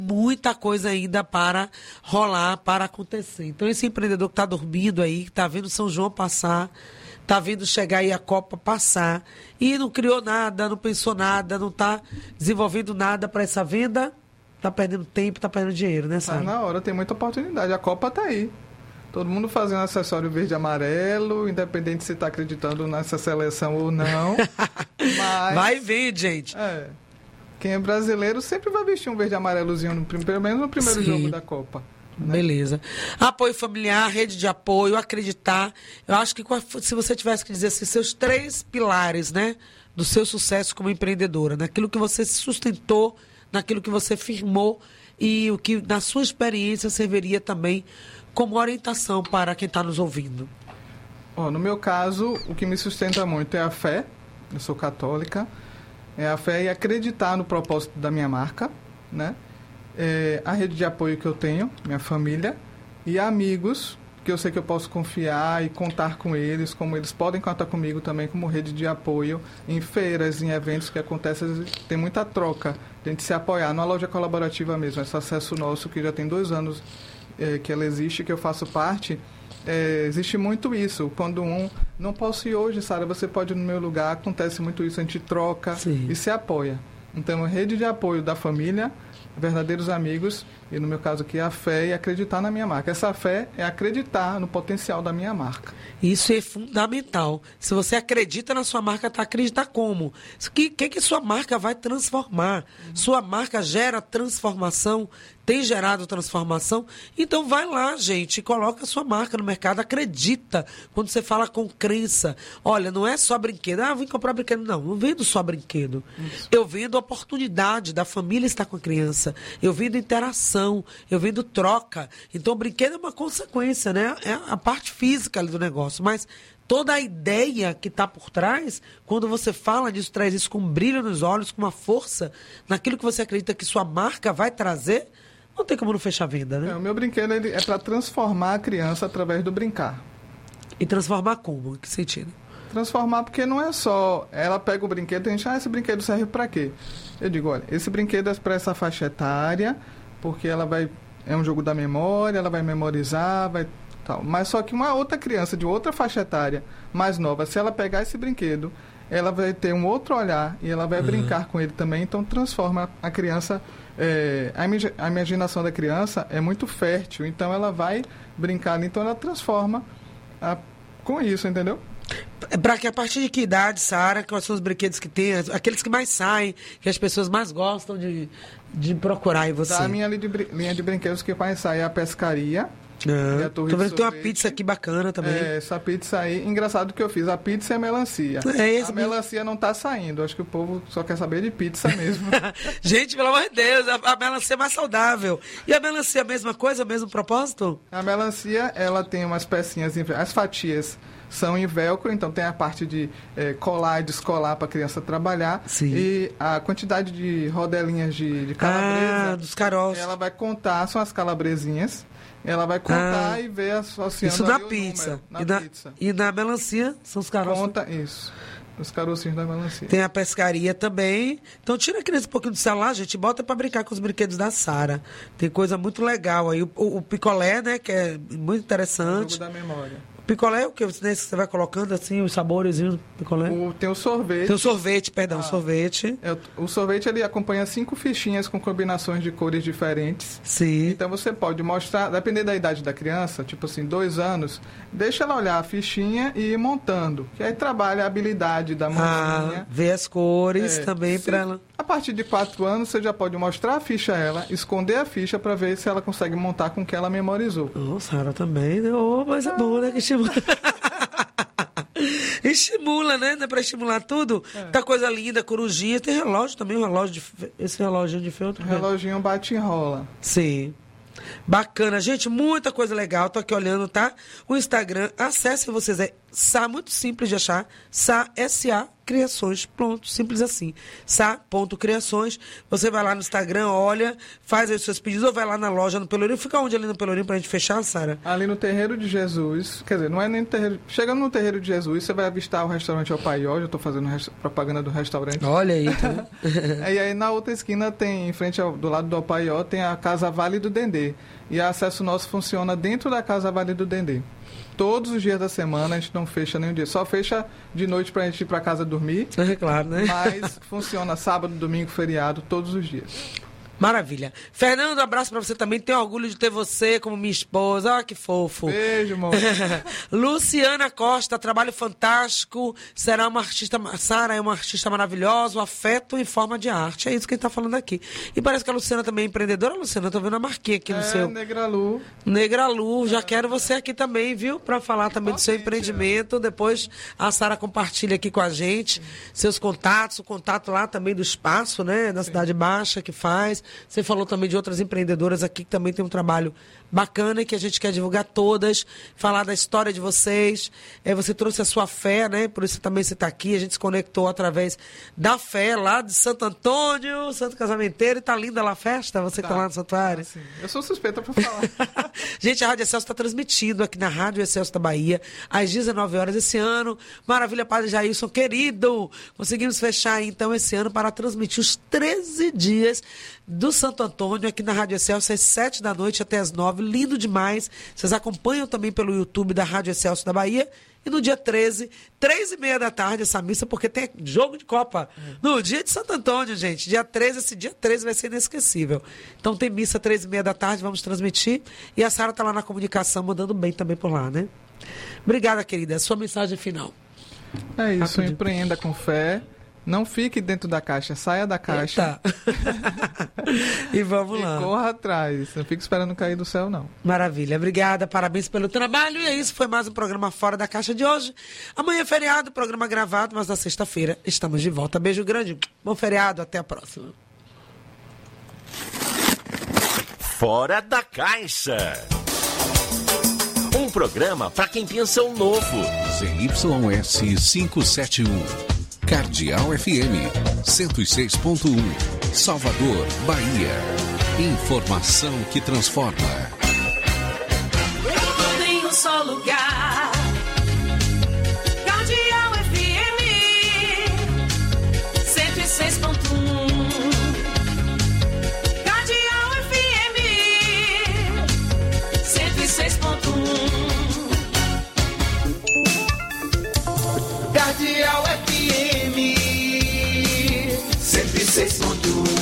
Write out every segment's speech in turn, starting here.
muita coisa ainda para rolar, para acontecer. Então, esse empreendedor que está dormindo aí, que está vendo São João passar, está vendo chegar aí a Copa passar, e não criou nada, não pensou nada, não está desenvolvendo nada para essa venda, está perdendo tempo, está perdendo dinheiro, né, Sara? Na hora, tem muita oportunidade. A Copa está aí. Todo mundo fazendo acessório verde e amarelo, independente se está acreditando nessa seleção ou não. Mas, vai ver, gente. Quem é brasileiro sempre vai vestir um verde e amarelozinho, pelo menos no primeiro jogo da Copa. Né? Beleza. Apoio familiar, rede de apoio, acreditar. Eu acho que se você tivesse que dizer assim, seus 3 pilares, né, do seu sucesso como empreendedora, naquilo que você se sustentou, naquilo que você firmou e o que, na sua experiência, serviria também como orientação para quem está nos ouvindo. No meu caso, o que me sustenta muito é a fé. Eu sou católica. É a fé e acreditar no propósito da minha marca, né? A rede de apoio que eu tenho, minha família, e amigos que eu sei que eu posso confiar e contar com eles, como eles podem contar comigo também como rede de apoio em feiras, em eventos que acontecem, tem muita troca, a gente se apoiar, numa loja colaborativa mesmo, esse acesso nosso que já tem 2 anos que ela existe, que eu faço parte, existe muito isso. Quando não posso ir hoje, Sara, você pode ir no meu lugar, acontece muito isso, a gente troca e se apoia. Então, a rede de apoio da família, verdadeiros amigos, e no meu caso aqui, a fé e acreditar na minha marca. Essa fé é acreditar no potencial da minha marca. Isso é fundamental. Se você acredita na sua marca, tá, acreditar como? O que sua marca vai transformar? Sua marca gera transformação, tem gerado transformação. Então vai lá, gente, coloca a sua marca no mercado, acredita. Quando você fala com crença, olha, não é só brinquedo. Vim comprar brinquedo. Não vendo só brinquedo. Isso. Eu vendo oportunidade da família estar com a criança. Eu vendo interação, eu vendo troca. Então o brinquedo é uma consequência, né? É a parte física ali do negócio. Mas toda a ideia que está por trás, quando você fala disso, traz isso com um brilho nos olhos, com uma força, naquilo que você acredita que sua marca vai trazer, não tem como não fechar a venda, né? O meu brinquedo é para transformar a criança através do brincar. E transformar como? Em que sentido? Transformar porque não é só... Ela pega o brinquedo e a gente, esse brinquedo serve para quê? Eu digo, olha, esse brinquedo é para essa faixa etária, porque ela vai... É um jogo da memória, ela vai memorizar, vai... Tal. Mas só que uma outra criança de outra faixa etária mais nova, se ela pegar esse brinquedo, ela vai ter um outro olhar e ela vai brincar com ele também, então transforma a criança, a imaginação da criança é muito fértil, então ela vai brincar ali, então ela transforma com isso, entendeu? Para que a partir de que idade, Sara, quais são os brinquedos que tem, aqueles que mais saem, que as pessoas mais gostam de procurar em você? Da minha linha de brinquedos que mais sai é a pescaria. Tô vendo que tem uma pizza aqui bacana também. Essa pizza aí, engraçado que eu fiz, a pizza é melancia. A melancia não tá saindo, acho que o povo só quer saber de pizza mesmo. Gente, pelo amor de Deus, a melancia é mais saudável. E a melancia é a mesma coisa, o mesmo propósito? A melancia, ela tem umas pecinhas, as fatias são em velcro, então tem a parte de colar e descolar para a criança trabalhar. Sim. E a quantidade de rodelinhas de calabresa, dos caroços. Ela vai contar, são as calabresinhas. Ela vai contar e ver associando isso na pizza. Pizza. E na melancia são os caroços. Conta isso. Os carocinhos da melancia. Tem a pescaria também. Então tira aqui nesse pouquinho do celular, gente, bota para brincar com os brinquedos da Sara. Tem coisa muito legal aí. O picolé, né, que é muito interessante. O jogo da memória. Picolé é o que você vai colocando assim, os saborezinhos do picolé? Tem o sorvete. Tem o sorvete, perdão, sorvete. O sorvete, ele acompanha 5 fichinhas com combinações de cores diferentes. Sim. Então você pode mostrar, dependendo da idade da criança, tipo assim, 2 anos, deixa ela olhar a fichinha e ir montando. Que aí trabalha a habilidade da mãozinha. Ver as cores também para ela. A partir de 4 anos, você já pode mostrar a ficha a ela, esconder a ficha para ver se ela consegue montar com o que ela memorizou. Sara também, né? Mas é bom, né? Que estimula. Estimula, né? Não é pra estimular tudo? Tá coisa linda, corujinha. Tem relógio também, esse reloginho de feltro. Reloginho bate e enrola. Sim. Bacana, gente, muita coisa legal. Tô aqui olhando, tá? O Instagram, acessem vocês aí. Sá, muito simples de achar. Sá, S-A, Criações. Pronto, simples assim. Sá.criações. Você vai lá no Instagram, olha, faz aí os seus pedidos, ou vai lá na loja no Pelourinho. Fica onde ali no Pelourinho pra gente fechar, Sara? Ali no Terreiro de Jesus. Quer dizer, não é nem no Terreiro. Chegando no Terreiro de Jesus, você vai avistar o restaurante Opaió. Já tô fazendo propaganda do restaurante. Olha aí. Tá? E aí na outra esquina tem, em frente do lado do Opaió, tem a Casa Vale do Dendê. E o acesso nosso funciona dentro da Casa Vale do Dendê. Todos os dias da semana, a gente não fecha nenhum dia. Só fecha de noite pra gente ir pra casa dormir. É claro, né? Mas funciona sábado, domingo, feriado, todos os dias. Maravilha. Fernando, um abraço pra você também. Tenho orgulho de ter você como minha esposa. Olha que fofo. Beijo, amor. Luciana Costa, trabalho fantástico. Será uma artista... Sara é uma artista maravilhosa. O afeto em forma de arte. É isso que a gente tá falando aqui. E parece que a Luciana também é empreendedora. Luciana, eu tô vendo a marquinha aqui no seu... Negra Lu. Negra Lu. Já quero você aqui também, viu? Pra falar também do seu empreendimento. Depois a Sara compartilha aqui com a gente seus contatos. O contato lá também do espaço, né? Da Cidade Baixa que faz. Você falou também de outras empreendedoras aqui que também tem um trabalho bacana e que a gente quer divulgar todas, falar da história de vocês. Você trouxe a sua fé, né? Por isso também você está aqui. A gente se conectou através da fé lá de Santo Antônio, Santo Casamenteiro. E tá linda lá a festa? Você que tá lá no santuário? Sim. Eu sou suspeita para falar. Gente, a Rádio Excelsior está transmitindo aqui na Rádio Excelsior da Bahia, às 19 horas esse ano. Maravilha, Padre Jailson, querido! Conseguimos fechar, então, esse ano para transmitir os 13 dias do Santo Antônio aqui na Rádio Excelsior, às 7 da noite até às 9. Lindo demais. Vocês acompanham também pelo YouTube da Rádio Excelsior da Bahia. E no dia 13, 3h30 da tarde, essa missa, porque tem jogo de Copa. No dia de Santo Antônio, gente. Dia 13, esse dia 13 vai ser inesquecível. Então tem missa 3h30 da tarde, vamos transmitir. E a Sara tá lá na comunicação, mandando bem também por lá, né? Obrigada, querida. Sua mensagem final. É isso, Rapidinho. Empreenda com fé. Não fique dentro da caixa, saia da caixa. E vamos lá. E corra atrás. Não fique esperando cair do céu, não. Maravilha. Obrigada, parabéns pelo trabalho. E é isso, foi mais um programa Fora da Caixa de hoje. Amanhã é feriado, programa gravado, mas na sexta-feira estamos de volta. Beijo grande, bom feriado, até a próxima. Fora da Caixa. Um programa para quem pensa o novo. ZYS 571. Cardeal FM 106.1, Salvador, Bahia. Informação que transforma. Tudo em um só lugar. Cardeal FM 106.1. Cardeal FM 106.1. Cardeal FM 106.1.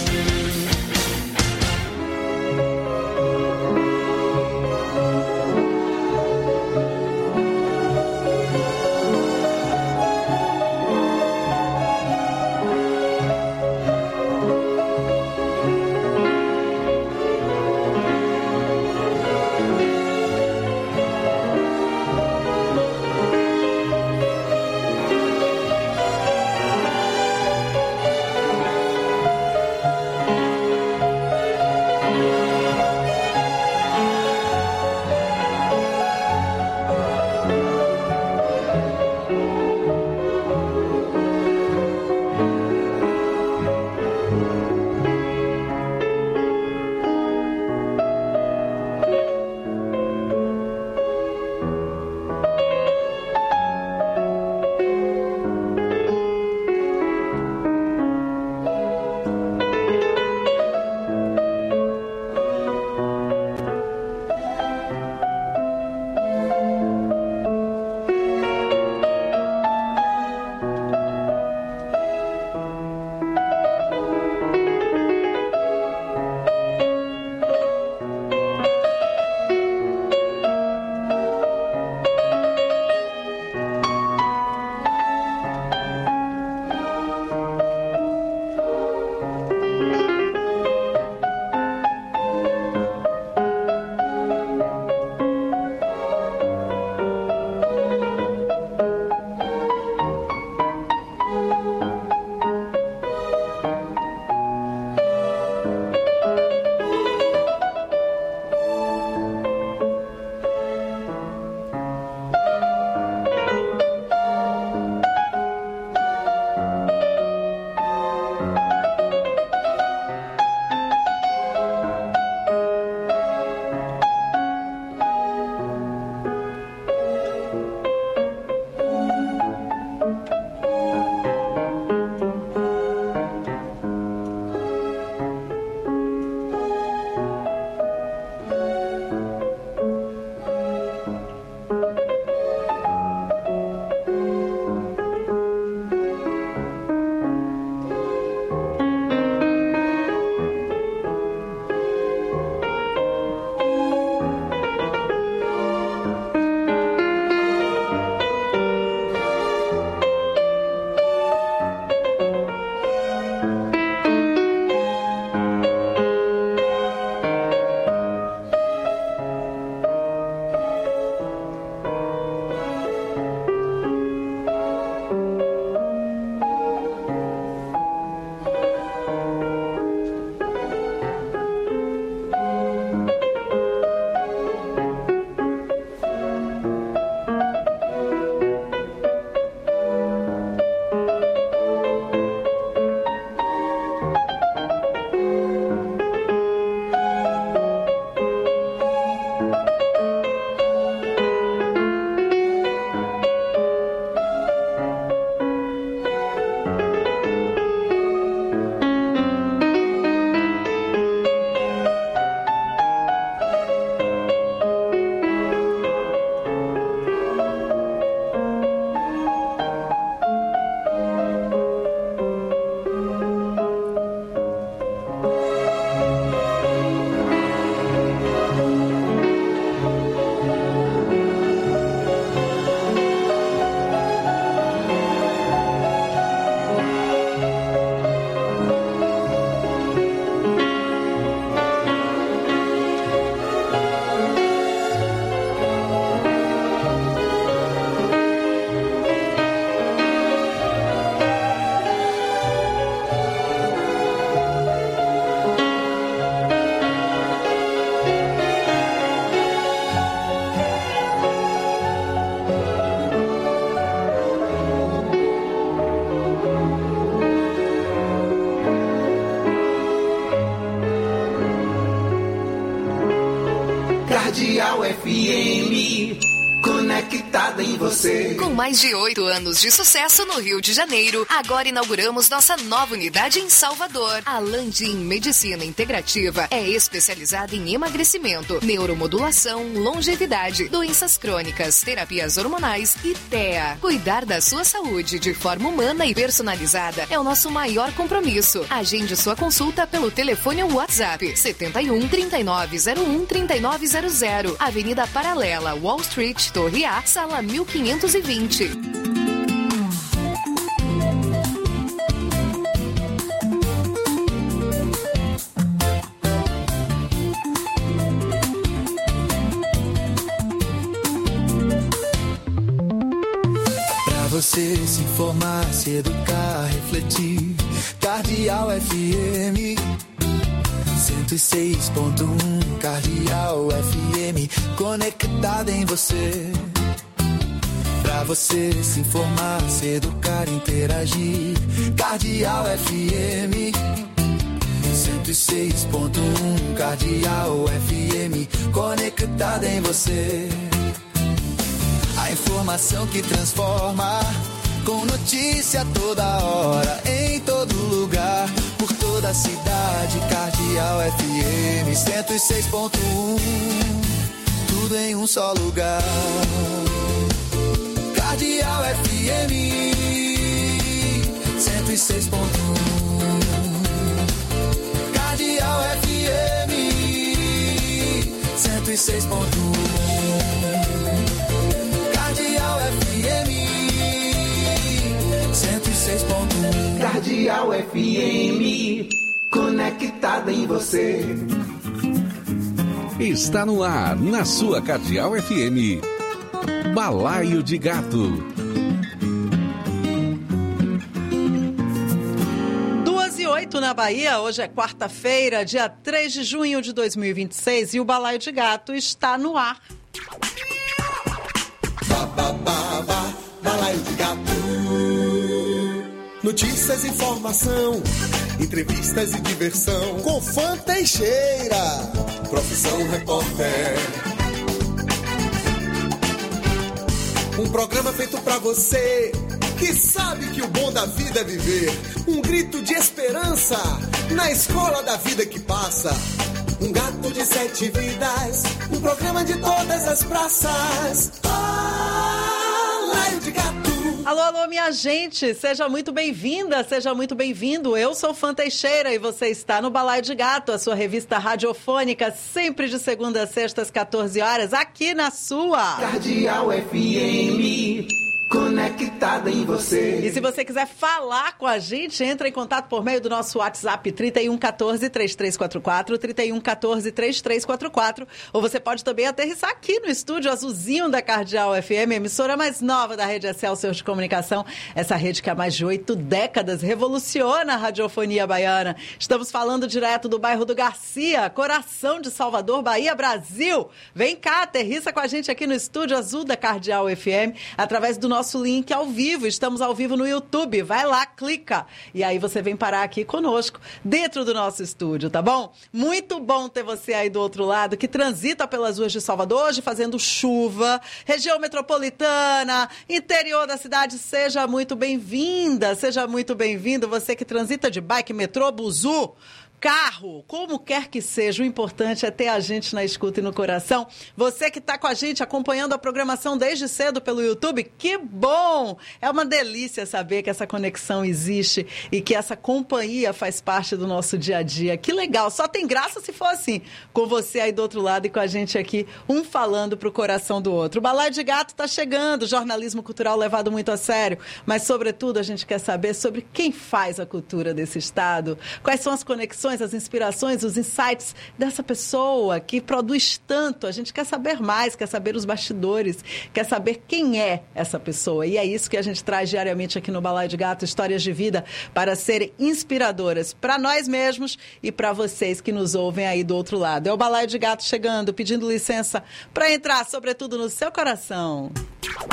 Cardeal FM, conectada em você. Com mais de 8 anos de sucesso no Rio de Janeiro, agora inauguramos nossa nova unidade em Salvador. A Landim Medicina Integrativa é especializada em emagrecimento, neuromodulação, longevidade, doenças crônicas, terapias hormonais e TEA. Cuidar da sua saúde de forma humana e personalizada é o nosso maior compromisso. Agende sua consulta pelo telefone ou WhatsApp 71 3901 3900, Avenida Paralela, Wall Street, Torre A, sala 1520. Pra você se informar, se educar, refletir, Cardeal FM 106.1, Cardeal FM, conectada em você. Pra você se informar, se educar, interagir, Cardeal FM 106.1, Cardeal FM, conectada em você. A informação que transforma, com notícia toda hora, em todo lugar, por toda a cidade. Cardeal FM 106.1, tudo em um só lugar. Cardeal FM 106.1, Cardeal FM 106.1, Cardeal FM 106.1. Cardeal FM, conectada em você. Está no ar, na sua Cardeal FM. Balaio de Gato. 2h08 na Bahia, hoje é quarta-feira, dia 3 de junho de 2026, e o Balaio de Gato está no ar. Balaio de Gato. Notícias, informação, entrevistas e diversão. Com Fã Teixeira, profissão repórter. Um programa feito pra você que sabe que o bom da vida é viver. Um grito de esperança na escola da vida que passa. Um gato de 7 vidas, um programa de todas as praças. Balaio de Gato. Alô, alô, minha gente, seja muito bem-vinda, seja muito bem-vindo. Eu sou Fã Teixeira e você está no Balaio de Gato, a sua revista radiofônica, sempre de segunda a sexta às 14 horas, aqui na sua Cardeal FM, conectada em você. E se você quiser falar com a gente, entra em contato por meio do nosso WhatsApp 3114-3344, 3114-3344, ou você pode também aterrissar aqui no estúdio azulzinho da Cardeal FM, emissora mais nova da rede Excelsior de Comunicação, essa rede que há mais de 8 décadas revoluciona a radiofonia baiana. Estamos falando direto do bairro do Garcia, coração de Salvador, Bahia, Brasil. Vem cá, aterrissa com a gente aqui no estúdio azul da Cardeal FM, através do nosso link ao vivo. Estamos ao vivo no YouTube. Vai lá, clica. E aí você vem parar aqui conosco, dentro do nosso estúdio, tá bom? Muito bom ter você aí do outro lado, que transita pelas ruas de Salvador, hoje fazendo chuva, região metropolitana, interior da cidade. Seja muito bem-vinda, seja muito bem-vindo. Você que transita de bike, metrô, buzu, carro, como quer que seja, o importante é ter a gente na escuta e no coração. Você que está com a gente acompanhando a programação desde cedo pelo YouTube, que bom! É uma delícia saber que essa conexão existe e que essa companhia faz parte do nosso dia a dia. Que legal! Só tem graça se for assim, com você aí do outro lado e com a gente aqui, um falando pro coração do outro. O Balaio de Gato está chegando, jornalismo cultural levado muito a sério, mas sobretudo a gente quer saber sobre quem faz a cultura desse estado, quais são as conexões, as inspirações, os insights dessa pessoa que produz tanto. A gente quer saber mais, quer saber os bastidores, quer saber quem é essa pessoa. E é isso que a gente traz diariamente aqui no Balaio de Gato, histórias de vida para serem inspiradoras para nós mesmos e para vocês que nos ouvem aí do outro lado. É o Balaio de Gato chegando, pedindo licença para entrar, sobretudo, no seu coração.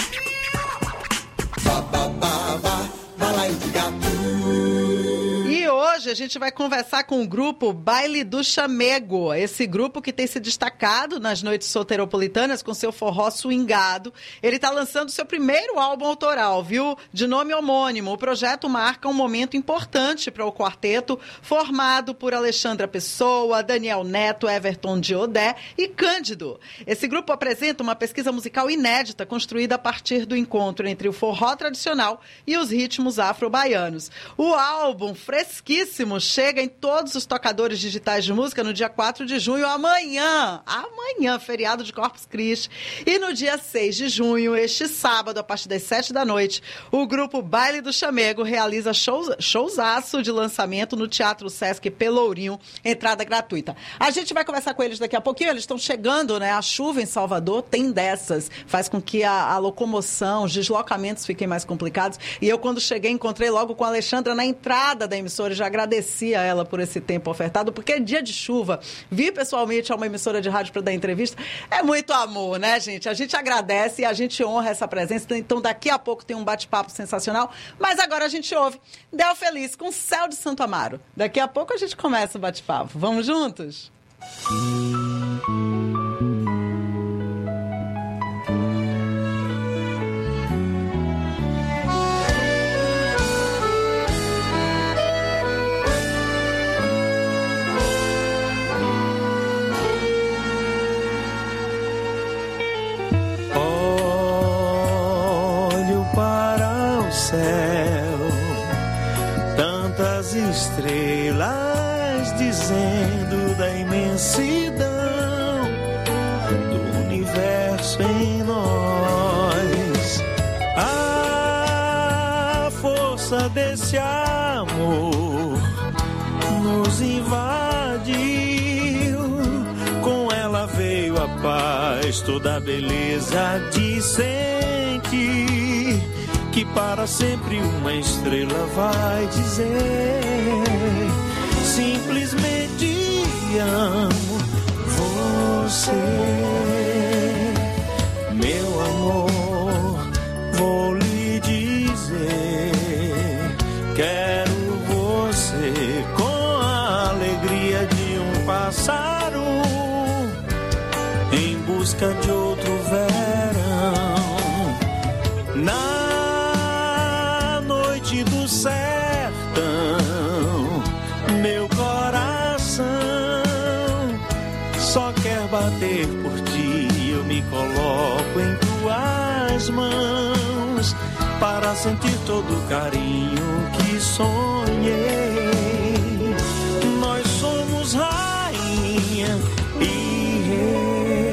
Balaio de Gato. E hoje a gente vai conversar com o grupo Baile do Chamego. Esse grupo que tem se destacado nas noites soteropolitanas com seu forró swingado. Ele está lançando seu primeiro álbum autoral, viu? De nome homônimo. O projeto marca um momento importante para o quarteto, formado por Alexandra Pessoa, Daniel Neto, Everton Diodé e Cândido. Esse grupo apresenta uma pesquisa musical inédita, construída a partir do encontro entre o forró tradicional e os ritmos afro-baianos. O álbum fresquíssimo chega em todos os tocadores digitais de música no dia 4 de junho, amanhã, feriado de Corpus Christi. E no dia 6 de junho, este sábado, a partir das 7 da noite, o grupo Baile do Chamego realiza showzaço de lançamento no Teatro Sesc Pelourinho, entrada gratuita. A gente vai conversar com eles daqui a pouquinho, eles estão chegando, né? A chuva em Salvador tem dessas, faz com que a locomoção, os deslocamentos fiquem mais complicados. E eu, quando cheguei, encontrei logo com a Alexandra na entrada da emissora, já agradeci a ela por esse tempo ofertado, porque é dia de chuva. Vi pessoalmente a uma emissora de rádio para dar entrevista. É muito amor, né, gente? A gente agradece e a gente honra essa presença. Então, daqui a pouco tem um bate-papo sensacional. Mas agora a gente ouve Del Feliz com Céu de Santo Amaro. Daqui a pouco a gente começa o bate-papo. Vamos juntos? Tantas estrelas dizendo da imensidão do universo em nós. A força desse amor nos invadiu, com ela veio a paz, toda a beleza de sentir que para sempre uma estrela vai dizer: simplesmente amo você, meu amor. Vou lhe dizer, quero você com a alegria de um pássaro em busca de outro verão. Do sertão, meu coração só quer bater por ti. Eu me coloco em tuas mãos para sentir todo o carinho que sonhei. Nós somos rainha e rei.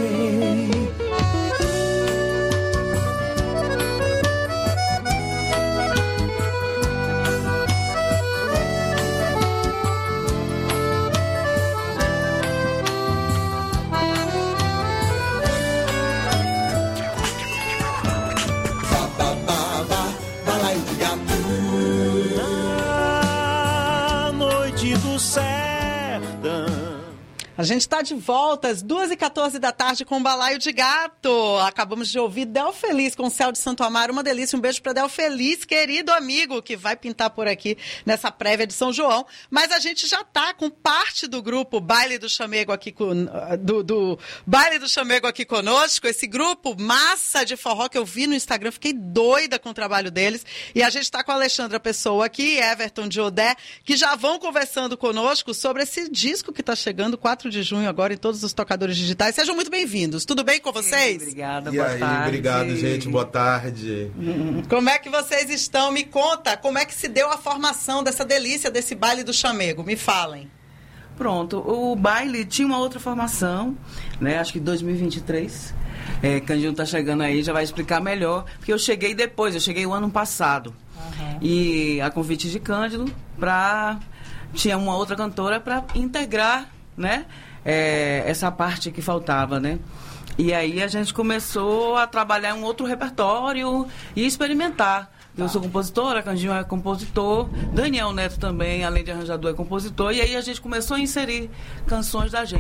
A gente está de volta às 2h14 da tarde com o Balaio de Gato. Acabamos de ouvir Del Feliz com o Céu de Santo Amaro. Uma delícia, um beijo para Del Feliz, querido amigo, que vai pintar por aqui nessa prévia de São João. Mas a gente já está com parte do grupo Baile do Chamego aqui, do Baile do Chamego aqui conosco. Esse grupo massa de forró que eu vi no Instagram, fiquei doida com o trabalho deles. E a gente está com a Alexandra Pessoa aqui, Everton Diodé, que já vão conversando conosco sobre esse disco que está chegando 4 de junho agora em todos os tocadores digitais. Sejam muito bem-vindos. Tudo bem com vocês? Obrigada, boa tarde. Obrigado, gente. Boa tarde. Como é que vocês estão? Me conta, como é que se deu a formação dessa delícia, desse Baile do Chamego? Me falem. Pronto, o baile tinha uma outra formação, né? Acho que 2023. Candinho tá chegando aí, já vai explicar melhor, porque eu cheguei depois, eu cheguei o ano passado. E a convite de Cândido, tinha uma outra cantora para integrar, né? Essa parte que faltava, né? E aí a gente começou a trabalhar um outro repertório e experimentar. Eu sou compositora, Candinho é compositor, Daniel Neto também, além de arranjador, é compositor. E aí a gente começou a inserir canções da gente.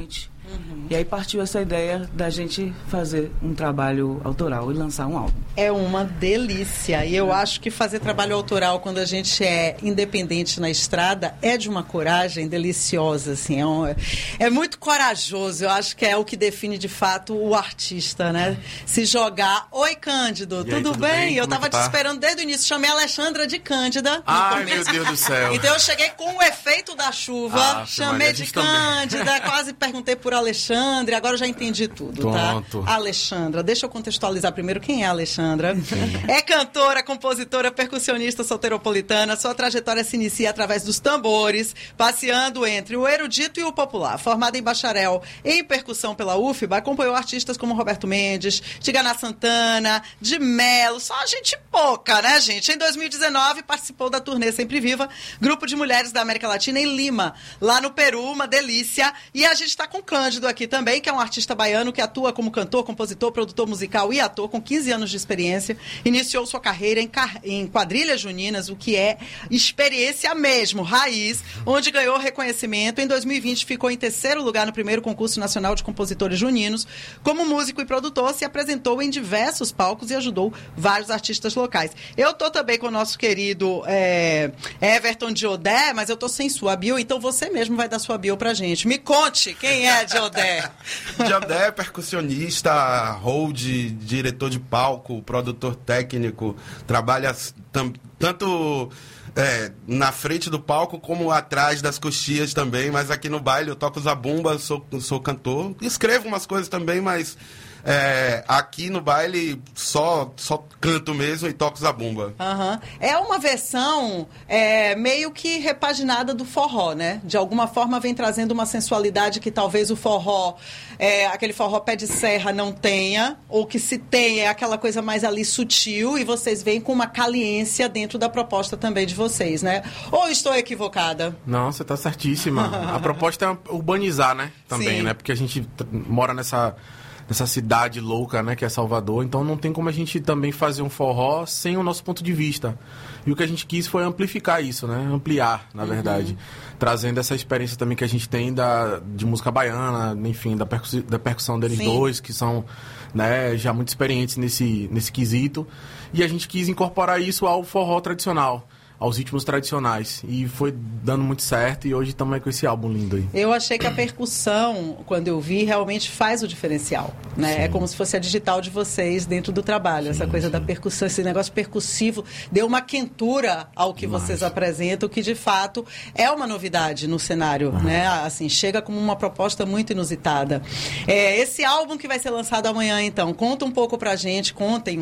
E aí partiu essa ideia da gente fazer um trabalho autoral e lançar um álbum. É uma delícia. E eu acho que fazer trabalho autoral quando a gente é independente na estrada é de uma coragem deliciosa, assim. É muito corajoso. Eu acho que é o que define, de fato, o artista, né? Se jogar. Oi, Cândido, E aí, tudo bem? Eu tava Como te tá? esperando desde o início. Chamei a Alexandra de Cândida. Ai, meu Deus do céu. Então eu cheguei com o efeito da chuva, Ah, chamei Maria, a de gente também. Cândida, quase perguntei por Alexandre, agora eu já entendi tudo, Pronto. tá? Alexandra, deixa eu contextualizar primeiro quem é a Alexandra. É cantora, compositora, percussionista soteropolitana. Sua trajetória se inicia através dos tambores, passeando entre o erudito e o popular. Formada em bacharel em percussão pela UFBA, acompanhou artistas como Roberto Mendes, Tigana Santana, de Melo, só gente pouca, né, gente? Em 2019, participou da turnê Sempre Viva, grupo de mulheres da América Latina em Lima, lá no Peru, uma delícia. E a gente está com o Cândido aqui também, que é um artista baiano que atua como cantor, compositor, produtor musical e ator, com 15 anos de experiência. Iniciou sua carreira em quadrilhas juninas, o que é experiência mesmo, raiz, onde ganhou reconhecimento. Em 2020, ficou em terceiro lugar no primeiro concurso nacional de compositores juninos. Como músico e produtor, se apresentou em diversos palcos e ajudou vários artistas locais. Eu tô também com o nosso querido Everton Diodé, mas eu tô sem sua bio, então você mesmo vai dar sua bio pra gente. Me conte quem é Diodé. Diodé é percussionista, hold, diretor de palco, produtor técnico, trabalha tanto na frente do palco como atrás das coxias também, mas aqui no baile eu toco zabumba, sou cantor, escrevo umas coisas também, mas aqui no baile só canto mesmo e toco zabumba. Uhum. É uma versão meio que repaginada do forró, né? De alguma forma vem trazendo uma sensualidade que talvez o forró, aquele forró pé de serra não tenha, ou que se tem é aquela coisa mais ali sutil, e vocês vêm com uma caliência dentro da proposta também de vocês, né? Ou estou equivocada? Não, você tá certíssima. A proposta é urbanizar, né? Também, Sim. né? Porque a gente mora nessa cidade louca, né, que é Salvador, então não tem como a gente também fazer um forró sem o nosso ponto de vista. E o que a gente quis foi amplificar isso, né, ampliar, na verdade, trazendo essa experiência também que a gente tem de música baiana, enfim, da percussão deles dois, que são, né, já muito experientes nesse quesito, e a gente quis incorporar isso ao forró tradicional, aos ritmos tradicionais. E foi dando muito certo e hoje estamos aí com esse álbum lindo aí. Eu achei que a percussão, quando eu vi, realmente faz o diferencial, né? Sim. É como se fosse a digital de vocês dentro do trabalho. Essa coisa da percussão, esse negócio percussivo, deu uma quentura ao que vocês apresentam, que de fato é uma novidade no cenário, né? Assim, chega como uma proposta muito inusitada. Esse álbum que vai ser lançado amanhã, então, contem um pouco pra gente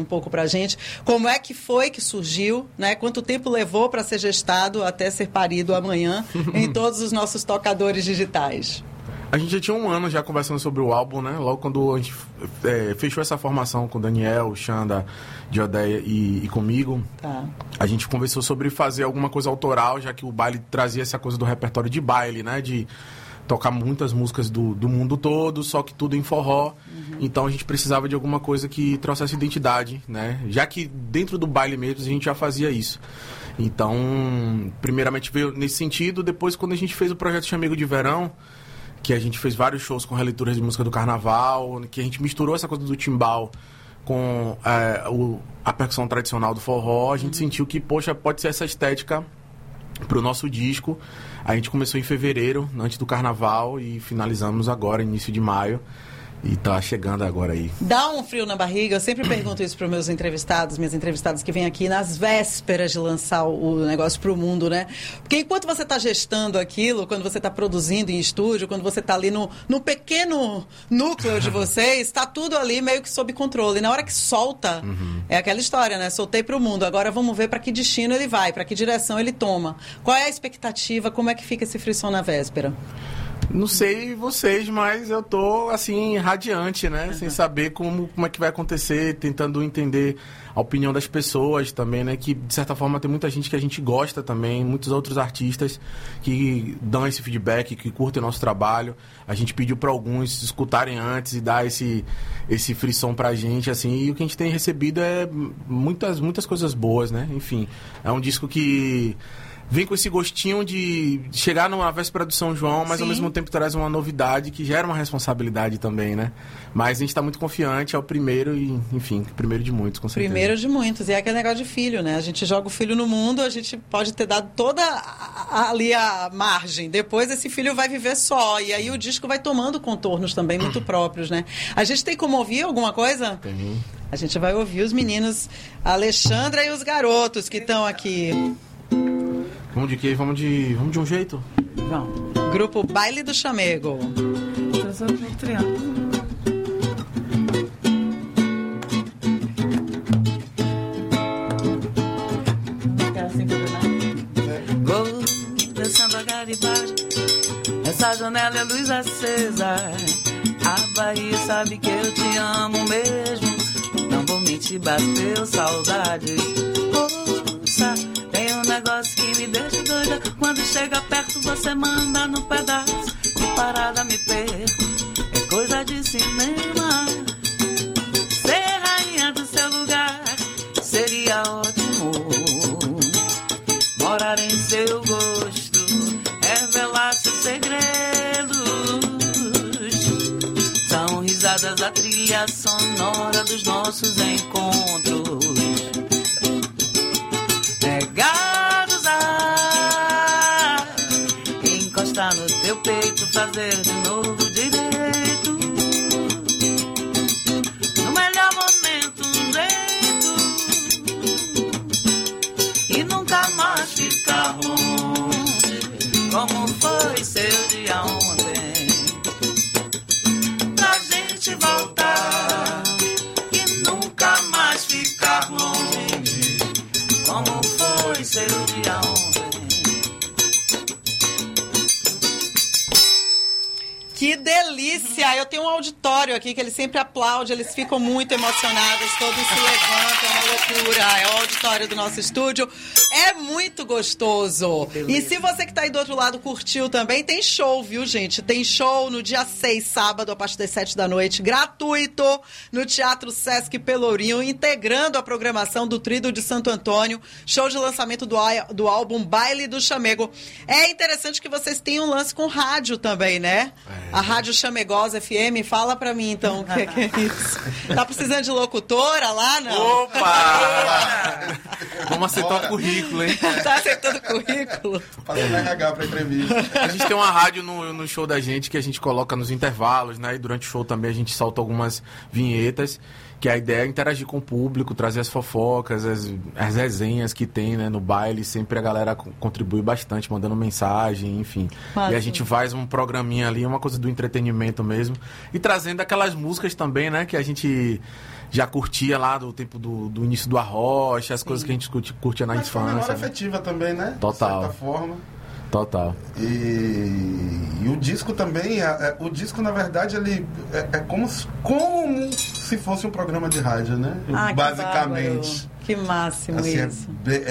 como é que foi que surgiu, né? Quanto tempo levou para ser gestado até ser parido amanhã em todos os nossos tocadores digitais. A gente já tinha um ano já conversando sobre o álbum, né? Logo quando a gente fechou essa formação com o Daniel, Xanda, Diodé e comigo, a gente conversou sobre fazer alguma coisa autoral, já que o baile trazia essa coisa do repertório de baile, né? De tocar muitas músicas do mundo todo, só que tudo em forró. Então a gente precisava de alguma coisa que trouxesse identidade, né? Já que dentro do baile mesmo a gente já fazia isso. Então, primeiramente veio nesse sentido. Depois, quando a gente fez o projeto Chamego de Verão, que a gente fez vários shows com releituras de música do carnaval, que a gente misturou essa coisa do timbal com a percussão tradicional do forró, a gente sentiu que, poxa, pode ser essa estética pro nosso disco. A gente começou em fevereiro, antes do carnaval, e finalizamos agora, início de maio. E tá chegando agora aí. Dá um frio na barriga. Eu sempre pergunto isso para os meus entrevistados, minhas entrevistadas que vêm aqui nas vésperas de lançar o negócio para o mundo, né? Porque enquanto você está gestando aquilo, quando você está produzindo em estúdio, quando você está ali no pequeno núcleo de vocês, está tudo ali meio que sob controle. E na hora que solta, é aquela história, né? Soltei para o mundo. Agora vamos ver para que destino ele vai, para que direção ele toma. Qual é a expectativa? Como é que fica esse frisson na véspera? Não sei vocês, mas eu tô, assim, radiante, né? Sem saber como é que vai acontecer, tentando entender a opinião das pessoas também, né? Que, de certa forma, tem muita gente que a gente gosta também, muitos outros artistas que dão esse feedback, que curtem o nosso trabalho. A gente pediu para alguns escutarem antes e dar esse frisson pra gente, assim. E o que a gente tem recebido é muitas coisas boas, né? Enfim, é um disco que vem com esse gostinho de chegar numa véspera do São João, mas ao mesmo tempo traz uma novidade que gera uma responsabilidade também, né? Mas a gente está muito confiante, é o primeiro e, enfim, primeiro de muitos, com certeza. Primeiro de muitos. E é aquele negócio de filho, né? A gente joga o filho no mundo, a gente pode ter dado toda ali a margem. Depois esse filho vai viver só. E aí o disco vai tomando contornos também muito próprios, né? A gente tem como ouvir alguma coisa? Tem. A gente vai ouvir os meninos, a Alexandra e os garotos que estão aqui. Vamos de quê? Vamos de um jeito? Vamos. Grupo Baile do Chamego. Vou descendo a garibagem, essa janela é luz acesa. A Bahia sabe que eu te amo mesmo, não vou mentir, bateu saudade. Ouça, tem um negócio que me deixa doida, quando chega perto você manda no pedaço, de parada me perco, é coisa de cinema. Ser rainha do seu lugar seria ótimo, morar em seu gosto, revelar seus segredos. São risadas a trilha sonora dos nossos encontros, pegados a encostar no teu peito, fazer de novo direito, no melhor momento um jeito, e nunca mais ficar longe, como foi seu dia ontem, pra gente voltar e nunca mais ficar longe, como foi seu dia ontem. Que delícia! Eu tenho um auditório aqui que eles sempre aplaudem, eles ficam muito emocionados, todos se levantam, é uma loucura. É o auditório do nosso estúdio. É muito gostoso. E se você que está aí do outro lado curtiu também, tem show, viu, gente? Tem show no dia 6, sábado, a partir das 7 da noite, gratuito, no Teatro Sesc Pelourinho, integrando a programação do Tríduo de Santo Antônio, show de lançamento do álbum Baile do Chamego. É interessante que vocês tenham um lance com rádio também, né? A Rádio Chamegosa FM, fala pra mim então, o que é isso? Tá precisando de locutora lá, não? Opa! Vamos aceitar o currículo, hein? Tá aceitando o currículo? Fazendo RH pra entrevista. A gente tem uma rádio no show da gente que a gente coloca nos intervalos, né? E durante o show também a gente solta algumas vinhetas, que a ideia é interagir com o público, trazer as fofocas, as resenhas que tem, né, no baile. Sempre a galera contribui bastante, mandando mensagem, enfim. Massa. E a gente faz um programinha ali, uma coisa do entretenimento mesmo. E trazendo aquelas músicas também, né, que a gente já curtia lá do tempo do início do Arrocha, as coisas que a gente curtia na infância. Mas memória afetiva também, né? Total. De certa forma. Total. E o disco também, o disco na verdade ele é como se fosse um programa de rádio, né? Basicamente. Que máximo assim, isso.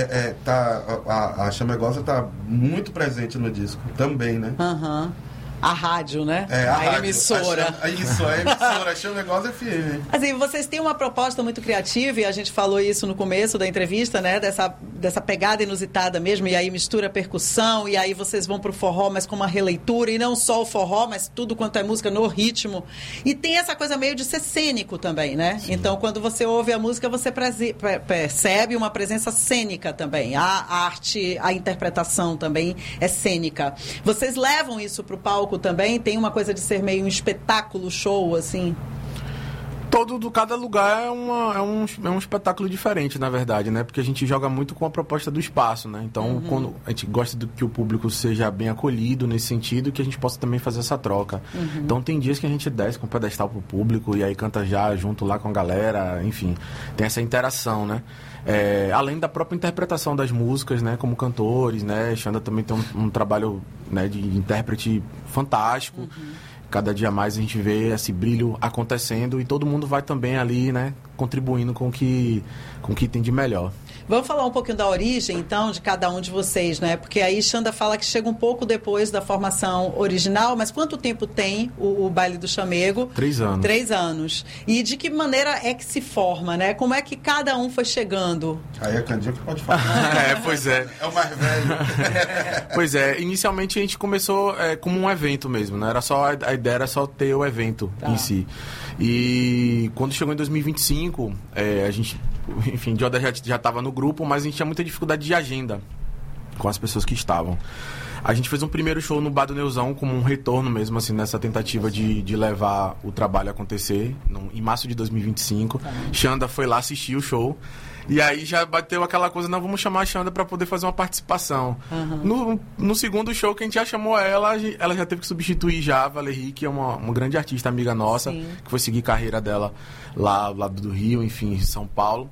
A Chamegosa tá muito presente no disco também, né? Aham. A rádio, né? A rádio, emissora. A emissora, a Chamegosa FM. Assim, vocês têm uma proposta muito criativa, e a gente falou isso no começo da entrevista, né? Dessa pegada inusitada mesmo, e aí mistura percussão, e aí vocês vão pro forró, mas com uma releitura, e não só o forró, mas tudo quanto é música no ritmo. E tem essa coisa meio de ser cênico também, né? Sim. Então, quando você ouve a música, você percebe uma presença cênica também. A arte, a interpretação também é cênica. Vocês levam isso pro palco também? Tem uma coisa de ser meio um espetáculo, show, assim? Cada lugar é um espetáculo diferente, na verdade, né? Porque a gente joga muito com a proposta do espaço, né? Então, quando a gente gosta que o público seja bem acolhido nesse sentido, que a gente possa também fazer essa troca. Então, tem dias que a gente desce com o pedestal pro público e aí canta já junto lá com a galera, enfim. Tem essa interação, né? Além da própria interpretação das músicas, né? Como cantores, né? Xanda também tem um trabalho, né, de intérprete fantástico. Cada dia mais a gente vê esse brilho acontecendo e todo mundo vai também ali, né, contribuindo com o que tem de melhor. Vamos falar um pouquinho da origem, então, de cada um de vocês, né? Porque aí Xanda fala que chega um pouco depois da formação original, mas quanto tempo tem o Baile do Chamego? 3 anos. 3 anos. E de que maneira é que se forma, né? Como é que cada um foi chegando? Aí a Candinha que pode falar. Pois é. É o mais velho. Pois é, inicialmente a gente começou como um evento mesmo, né? A ideia era só ter o evento em si. E quando chegou em 2025, a gente... Enfim, o Joda já estava no grupo, mas a gente tinha muita dificuldade de agenda com as pessoas que estavam. A gente fez um primeiro show no Bar do Neuzão como um retorno mesmo, assim, nessa tentativa de levar o trabalho a acontecer, em março de 2025. Xanda foi lá assistir o show. E aí já bateu aquela coisa, não, vamos chamar a Xanda para poder fazer uma participação. No segundo show que a gente já chamou ela já teve que substituir já a Valérie, que é uma grande artista, amiga nossa, que foi seguir carreira dela lá do Rio, enfim, em São Paulo.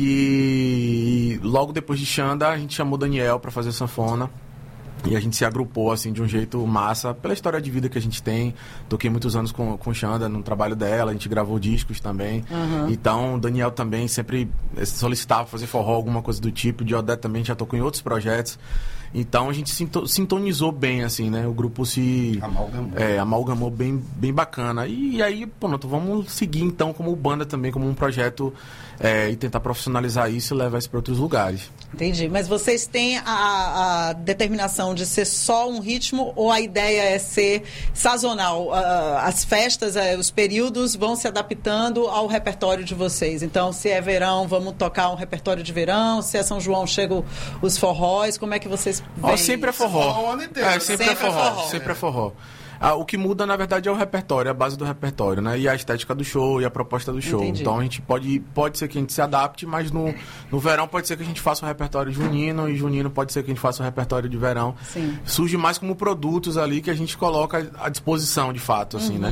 E logo depois de Xanda, a gente chamou Daniel para fazer sanfona. E a gente se agrupou, assim, de um jeito massa, pela história de vida que a gente tem. Toquei muitos anos com Xanda no trabalho dela, a gente gravou discos também. Então, o Daniel também sempre solicitava fazer forró, alguma coisa do tipo. O Diodete também já tocou em outros projetos. Então, a gente sintonizou bem, assim, né? O grupo se... amalgamou bem bacana. E aí, pronto, vamos seguir, então, como banda também, como um projeto e tentar profissionalizar isso e levar isso para outros lugares. Entendi. Mas vocês têm a determinação de ser só um ritmo ou a ideia é ser sazonal? As festas, os períodos vão se adaptando ao repertório de vocês. Então, se é verão, vamos tocar um repertório de verão. Se é São João, chegam os forróis. Como é que vocês veem? Sempre é forró. Sempre é forró. O que muda, na verdade, é o repertório, a base do repertório, né? E a estética do show, e a proposta do show. Entendi. Então, a gente pode ser que a gente se adapte, mas no verão pode ser que a gente faça um repertório junino, e junino pode ser que a gente faça um repertório de verão. Sim. Surge mais como produtos ali que a gente coloca à disposição, de fato, assim, né?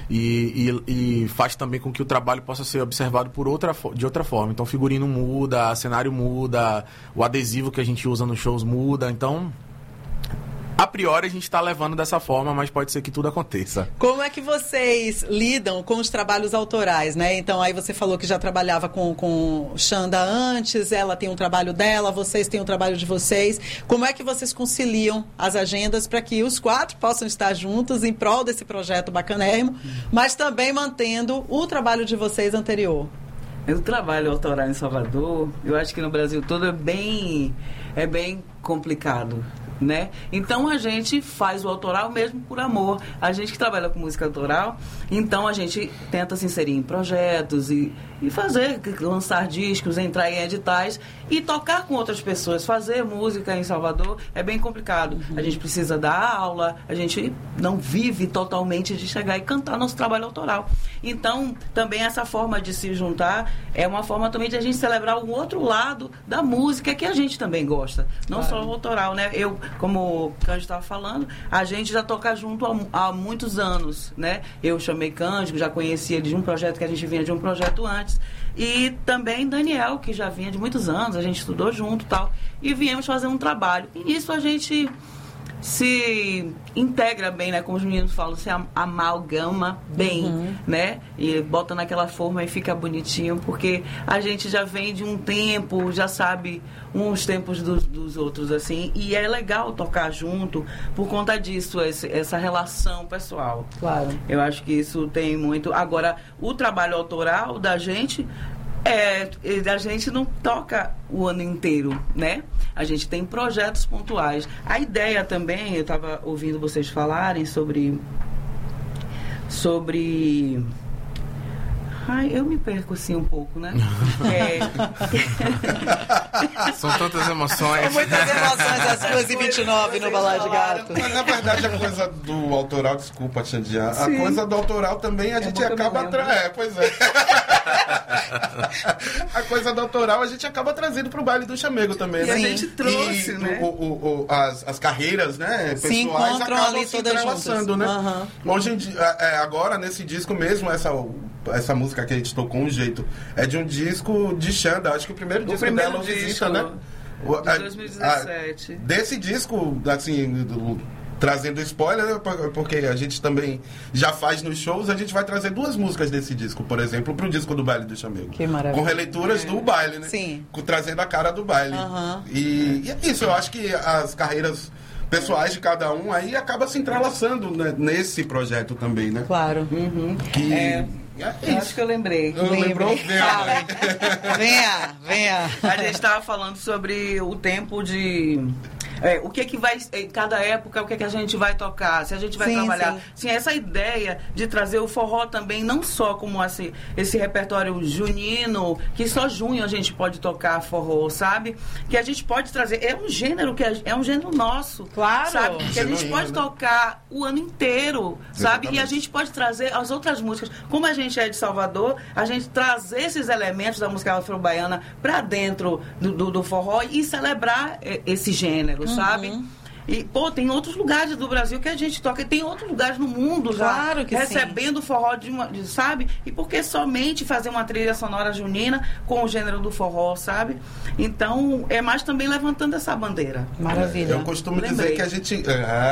E faz também com que o trabalho possa ser observado de outra forma. Então, o figurino muda, o cenário muda, o adesivo que a gente usa nos shows muda. Então, a priori, a gente está levando dessa forma, mas pode ser que tudo aconteça. Como é que vocês lidam com os trabalhos autorais, né? Então, aí você falou que já trabalhava com Xanda antes, ela tem um trabalho dela, vocês têm um trabalho de vocês. Como é que vocês conciliam as agendas para que os 4 possam estar juntos em prol desse projeto bacanérrimo, mas também mantendo o trabalho de vocês anterior? O trabalho autoral em Salvador, eu acho que no Brasil todo é bem complicado, né? Então a gente faz o autoral mesmo por amor. A gente que trabalha com música autoral, então a gente tenta se inserir em projetos e lançar discos, entrar em editais e tocar com outras pessoas. Fazer música em Salvador é bem complicado. A gente precisa dar aula, a gente não vive totalmente de chegar e cantar nosso trabalho autoral. Então, também essa forma de se juntar é uma forma também de a gente celebrar o outro lado da música que a gente também gosta. Não só o autoral, né? Eu, como o Cândido estava falando, a gente já toca junto há muitos anos, né? Eu chamei Cândido, já conhecia ele de um projeto que a gente vinha de um projeto antes. E também Daniel, que já vinha de muitos anos, a gente estudou junto e tal. E viemos fazer um trabalho. E nisso a gente se integra bem, né? Como os meninos falam, se amalgama bem, né? E bota naquela forma e fica bonitinho, porque a gente já vem de um tempo, já sabe uns tempos dos outros, assim, e é legal tocar junto por conta disso, essa relação pessoal. Claro. Eu acho que isso tem muito. Agora, o trabalho autoral da gente a gente não toca o ano inteiro, né? A gente tem projetos pontuais. A ideia também, eu estava ouvindo vocês falarem sobre... Ai, eu me perco assim um pouco, né? São tantas emoções. São muitas emoções às 2h29 no Balai de Gato. Mas, na verdade, a coisa do autoral, desculpa, Xandinha, a coisa do autoral também a gente acaba... pois é. A coisa do autoral a gente acaba trazendo pro Baile do Chamego também, né? E a gente trouxe, né? As carreiras, né, pessoais, se encontram acabam ali se todas entrelaçando, juntas, né? Hoje em dia, agora, nesse disco mesmo, essa música que a gente tocou, Um Jeito, é de um disco de Xanda. Acho que o primeiro disco dela, o Visita, né? De 2017. Desse disco, assim, trazendo spoiler, porque a gente também já faz nos shows, a gente vai trazer 2 músicas desse disco, por exemplo, pro disco do Baile do Chamego. Que maravilha. Com releituras do baile, né? Sim. Trazendo a cara do baile. E é isso, eu acho que as carreiras pessoais de cada um aí acaba se entrelaçando, né, nesse projeto também, né? Claro. Eu acho que eu lembrei. Lembrou? Venha. A gente estava falando sobre o tempo de... o que vai, em cada época, o que a gente vai tocar, se a gente vai trabalhar. Sim, essa ideia de trazer o forró também, não só como esse repertório junino, que só junho a gente pode tocar forró, sabe? Que a gente pode trazer, é um gênero é um gênero nosso. Claro. Sabe? Que a gente pode tocar o ano inteiro, sabe? E a gente pode trazer as outras músicas. Como a gente é de Salvador, a gente trazer esses elementos da música afro-baiana pra dentro do forró e celebrar esse gênero, sabe? E, tem outros lugares do Brasil que a gente toca, e tem outros lugares no mundo já recebendo forró sabe? E por que somente fazer uma trilha sonora junina com o gênero do forró, sabe? Então, é mais também levantando essa bandeira. Maravilha. Eu costumo dizer que a gente...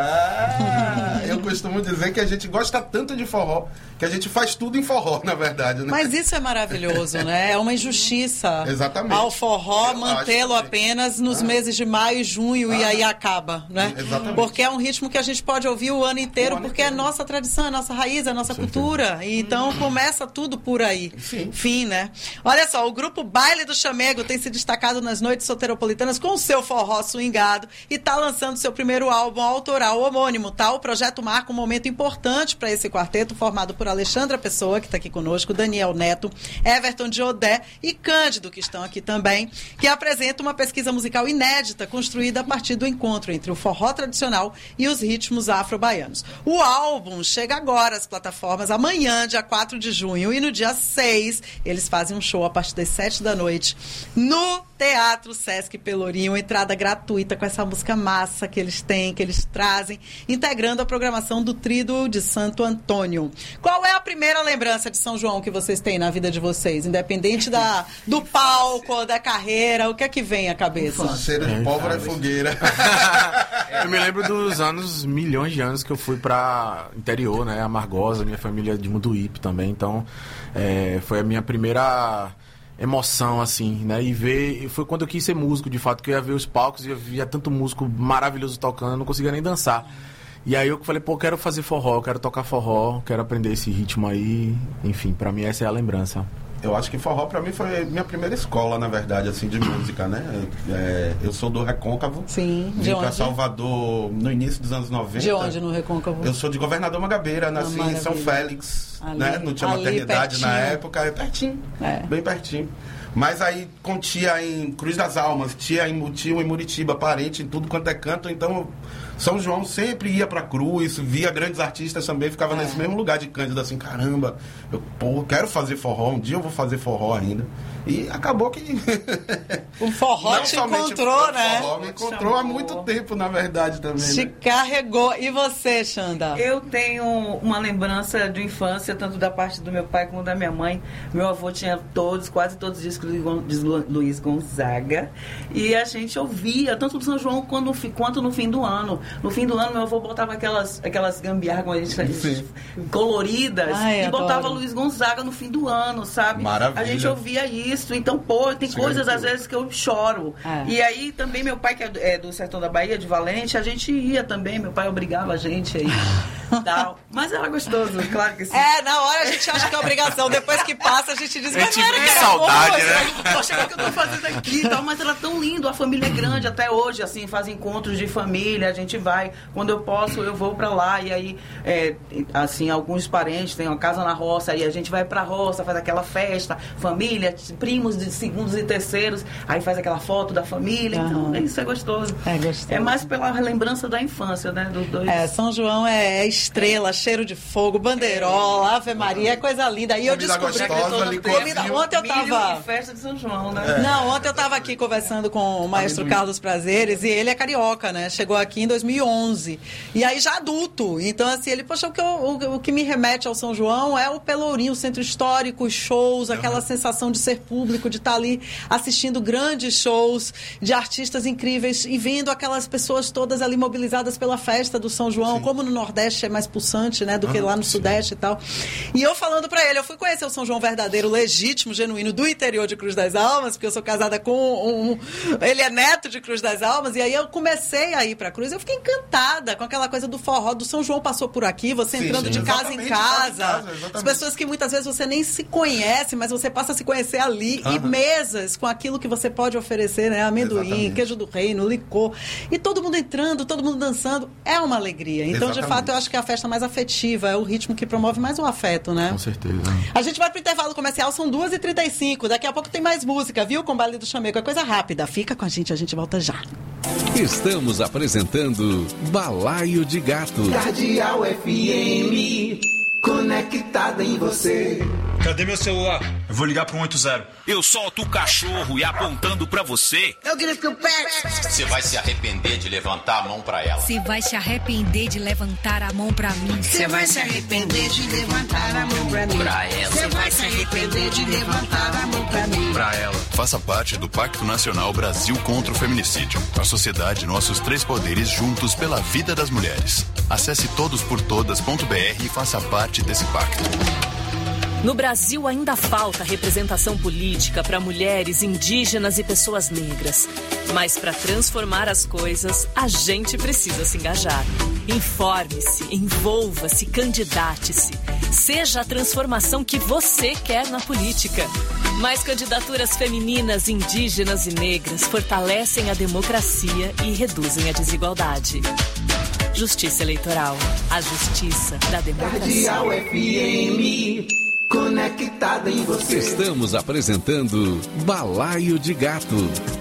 eu costumo dizer que a gente gosta tanto de forró, que a gente faz tudo em forró, na verdade, né? Mas isso é maravilhoso, né? É uma injustiça ao forró mantê-lo apenas nos meses de maio e junho e aí acaba, né? Exatamente. Porque é um ritmo que a gente pode ouvir o ano inteiro, porque é nossa tradição, é nossa raiz, é nossa cultura. E então começa tudo por aí. Fim, né? Olha só, o grupo Baile do Chamego tem se destacado nas noites soteropolitanas com o seu forró swingado e está lançando seu primeiro álbum autoral homônimo, tá? O projeto marca um momento importante para esse quarteto, formado por Alexandra Pessoa, que está aqui conosco, Daniel Neto, Everton de Odé e Cândido, que estão aqui também, que apresenta uma pesquisa musical inédita, construída a partir do encontro entre o forró tradicional e os ritmos afro-baianos. O álbum chega agora às plataformas amanhã, dia 4 de junho, e no dia 6 eles fazem um show a partir das 7 da noite no Teatro Sesc Pelourinho, entrada gratuita com essa música massa que eles têm, que eles trazem, integrando a programação do Tríduo de Santo Antônio. Qual é a primeira lembrança de São João que vocês têm na vida de vocês? Independente do palco, da carreira, o que é que vem à cabeça? Cheiro de pólvora e fogueira. Eu me lembro dos milhões de anos que eu fui pra interior, né? Amargosa, minha família de Muduípe também, então foi a minha primeira emoção, assim, né? E foi quando eu quis ser músico, de fato, que eu ia ver os palcos e eu via tanto músico maravilhoso tocando, eu não conseguia nem dançar. E aí eu falei, quero fazer forró, quero tocar forró, quero aprender esse ritmo aí. Enfim, pra mim essa é a lembrança. Eu acho que forró pra mim foi minha primeira escola, na verdade, assim, de música, né? Eu sou do Recôncavo. Sim, vim pra Salvador no início dos anos 90. De onde no Recôncavo? Eu sou de Governador Mangabeira, nasci em São Félix, né? Não tinha maternidade na época, pertinho, bem pertinho. Mas aí com tia em Cruz das Almas, tio em Muritiba, parente em tudo quanto é canto, então São João sempre ia pra Cruz, via grandes artistas também, ficava nesse mesmo lugar de Cândido, assim, caramba, eu quero fazer forró, um dia eu vou fazer forró ainda. E acabou que... O forró te encontrou, né? O forró me encontrou há muito tempo, na verdade, também. Te carregou. E você, Xanda? Eu tenho uma lembrança de infância, tanto da parte do meu pai como da minha mãe. Meu avô tinha quase todos os discos de Luiz Gonzaga. E a gente ouvia, tanto do São João quanto no fim do ano. No fim do ano, meu avô botava aquelas gambiarras coloridas e botava Luiz Gonzaga no fim do ano, sabe? Maravilha. A gente ouvia isso. Então, tem coisas às vezes que eu choro. E aí também meu pai, que é do sertão da Bahia, de Valente, a gente ia também, meu pai obrigava a gente aí. Tal. Mas era gostoso, claro que sim. Na hora a gente acha que é obrigação, depois que passa a gente diz, mas não era que era saudade, bom, né? Poxa, o que eu tô fazendo aqui e tal, mas era tão lindo, a família é grande até hoje, assim, faz encontros de família, a gente vai, quando eu posso, eu vou pra lá, e aí, assim, alguns parentes têm uma casa na roça, aí a gente vai pra roça, faz aquela festa, família, primos de segundos e terceiros, aí faz aquela foto da família, então isso é gostoso. É gostoso. É mais pela lembrança da infância, né, dos dois. São João é estrela, cheiro de fogo, bandeirola, Ave Maria, é coisa linda. E eu descobri que ontem eu tava... festa de São João, né? Não, ontem eu tava aqui conversando com o maestro Carlos Prazeres e ele é carioca, né? Chegou aqui em 2011. E aí já adulto. Então, assim, ele, poxa, o que me remete ao São João é o Pelourinho, o centro histórico, os shows, aquela sensação de ser público, de estar ali assistindo grandes shows de artistas incríveis e vendo aquelas pessoas todas ali mobilizadas pela festa do São João, como no Nordeste é mais pulsante, né, do que lá no Sudeste e tal. E eu falando pra ele, eu fui conhecer o São João verdadeiro, legítimo, genuíno, do interior de Cruz das Almas, porque eu sou casada com ele é neto de Cruz das Almas, e aí eu comecei a ir pra Cruz, eu fiquei encantada com aquela coisa do forró, do São João passou por aqui, você entrando de casa em casa, as pessoas que muitas vezes você nem se conhece, mas você passa a se conhecer ali, e mesas com aquilo que você pode oferecer, né, amendoim, queijo do reino, licor, e todo mundo entrando, todo mundo dançando, é uma alegria. Então, de fato, eu acho que é a festa mais afetiva, é o ritmo que promove mais o afeto, né? Com certeza. A gente vai pro intervalo comercial, são 2h35, daqui a pouco tem mais música, viu? Com o Baile do Chamego, é coisa rápida, fica com a gente volta já. Estamos apresentando Balaio de Gato. Cardeal FM, conectada em você. Cadê meu celular? Eu vou ligar pro 180. Eu solto o cachorro e apontando pra você. Eu grito que o pet. Você vai se arrepender de levantar a mão pra ela. Você vai se arrepender de levantar a mão pra mim. Você vai se arrepender de levantar a mão pra mim. Pra ela. Você vai se arrepender de levantar a mão pra mim. Pra ela. Faça parte do Pacto Nacional Brasil contra o Feminicídio. A sociedade, nossos três poderes juntos pela vida das mulheres. Acesse todosportodas.br e faça parte desse pacto. No Brasil ainda falta representação política para mulheres, indígenas e pessoas negras. Mas para transformar as coisas, a gente precisa se engajar. Informe-se, envolva-se, candidate-se. Seja a transformação que você quer na política. Mais candidaturas femininas, indígenas e negras fortalecem a democracia e reduzem a desigualdade. Justiça Eleitoral. A justiça da democracia. Cardeal FM, conectada em você. Estamos apresentando Balaio de Gato.